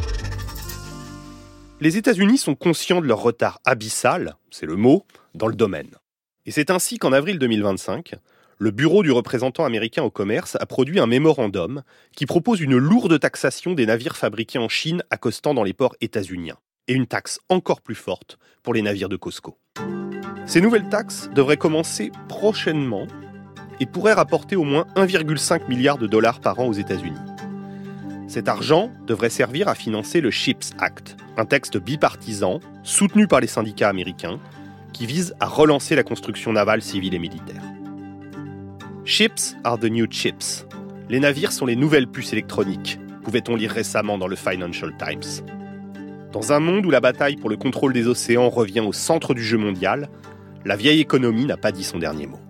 Les États-Unis sont conscients de leur retard abyssal, c'est le mot, dans le domaine. Et c'est ainsi qu'en avril deux mille vingt-cinq, le bureau du représentant américain au commerce a produit un mémorandum qui propose une lourde taxation des navires fabriqués en Chine accostant dans les ports états-uniens, et une taxe encore plus forte pour les navires de COSCO. Ces nouvelles taxes devraient commencer prochainement et pourraient rapporter au moins un virgule cinq milliard de dollars par an aux États-Unis. Cet argent devrait servir à financer le Ships Act, un texte bipartisan soutenu par les syndicats américains qui vise à relancer la construction navale civile et militaire. Ships are the new chips. Les navires sont les nouvelles puces électroniques, pouvait-on lire récemment dans le Financial Times. Dans un monde où la bataille pour le contrôle des océans revient au centre du jeu mondial, La vieille économie n'a pas dit son dernier mot.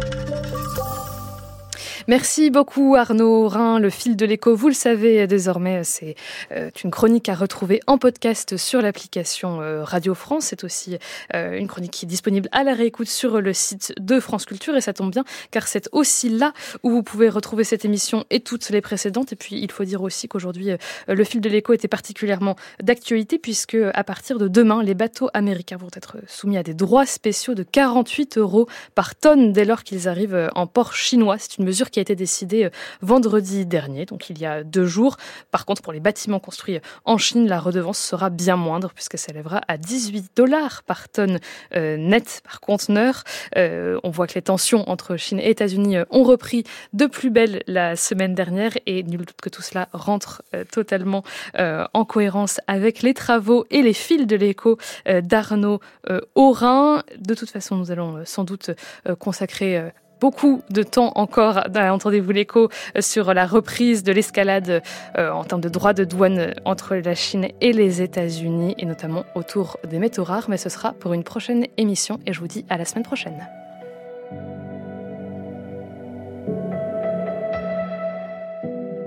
Merci beaucoup Arnaud Rhin, le fil de l'écho, vous le savez désormais, c'est une chronique à retrouver en podcast sur l'application Radio France. C'est aussi une chronique qui est disponible à la réécoute sur le site de France Culture et ça tombe bien car c'est aussi là où vous pouvez retrouver cette émission et toutes les précédentes. Et puis il faut dire aussi qu'aujourd'hui le fil de l'écho était particulièrement d'actualité puisque à partir de demain, les bateaux américains vont être soumis à des droits spéciaux de quarante-huit euros par tonne dès lors qu'ils arrivent en port chinois. C'est une mesure qui a été décidée vendredi dernier, donc il y a deux jours. Par contre, pour les bâtiments construits en Chine, la redevance sera bien moindre puisqu'elle s'élèvera à dix-huit dollars par tonne euh, net par conteneur. Euh, on voit que les tensions entre Chine et États-Unis ont repris de plus belle la semaine dernière et nul doute que tout cela rentre euh, totalement euh, en cohérence avec les travaux et les fils de l'écho euh, d'Arnaud euh, Rhin. De toute façon, nous allons euh, sans doute euh, consacrer euh, beaucoup de temps encore, entendez-vous l'écho, sur la reprise de l'escalade euh, en termes de droits de douane entre la Chine et les États-Unis, et notamment autour des métaux rares. Mais ce sera pour une prochaine émission et je vous dis à la semaine prochaine.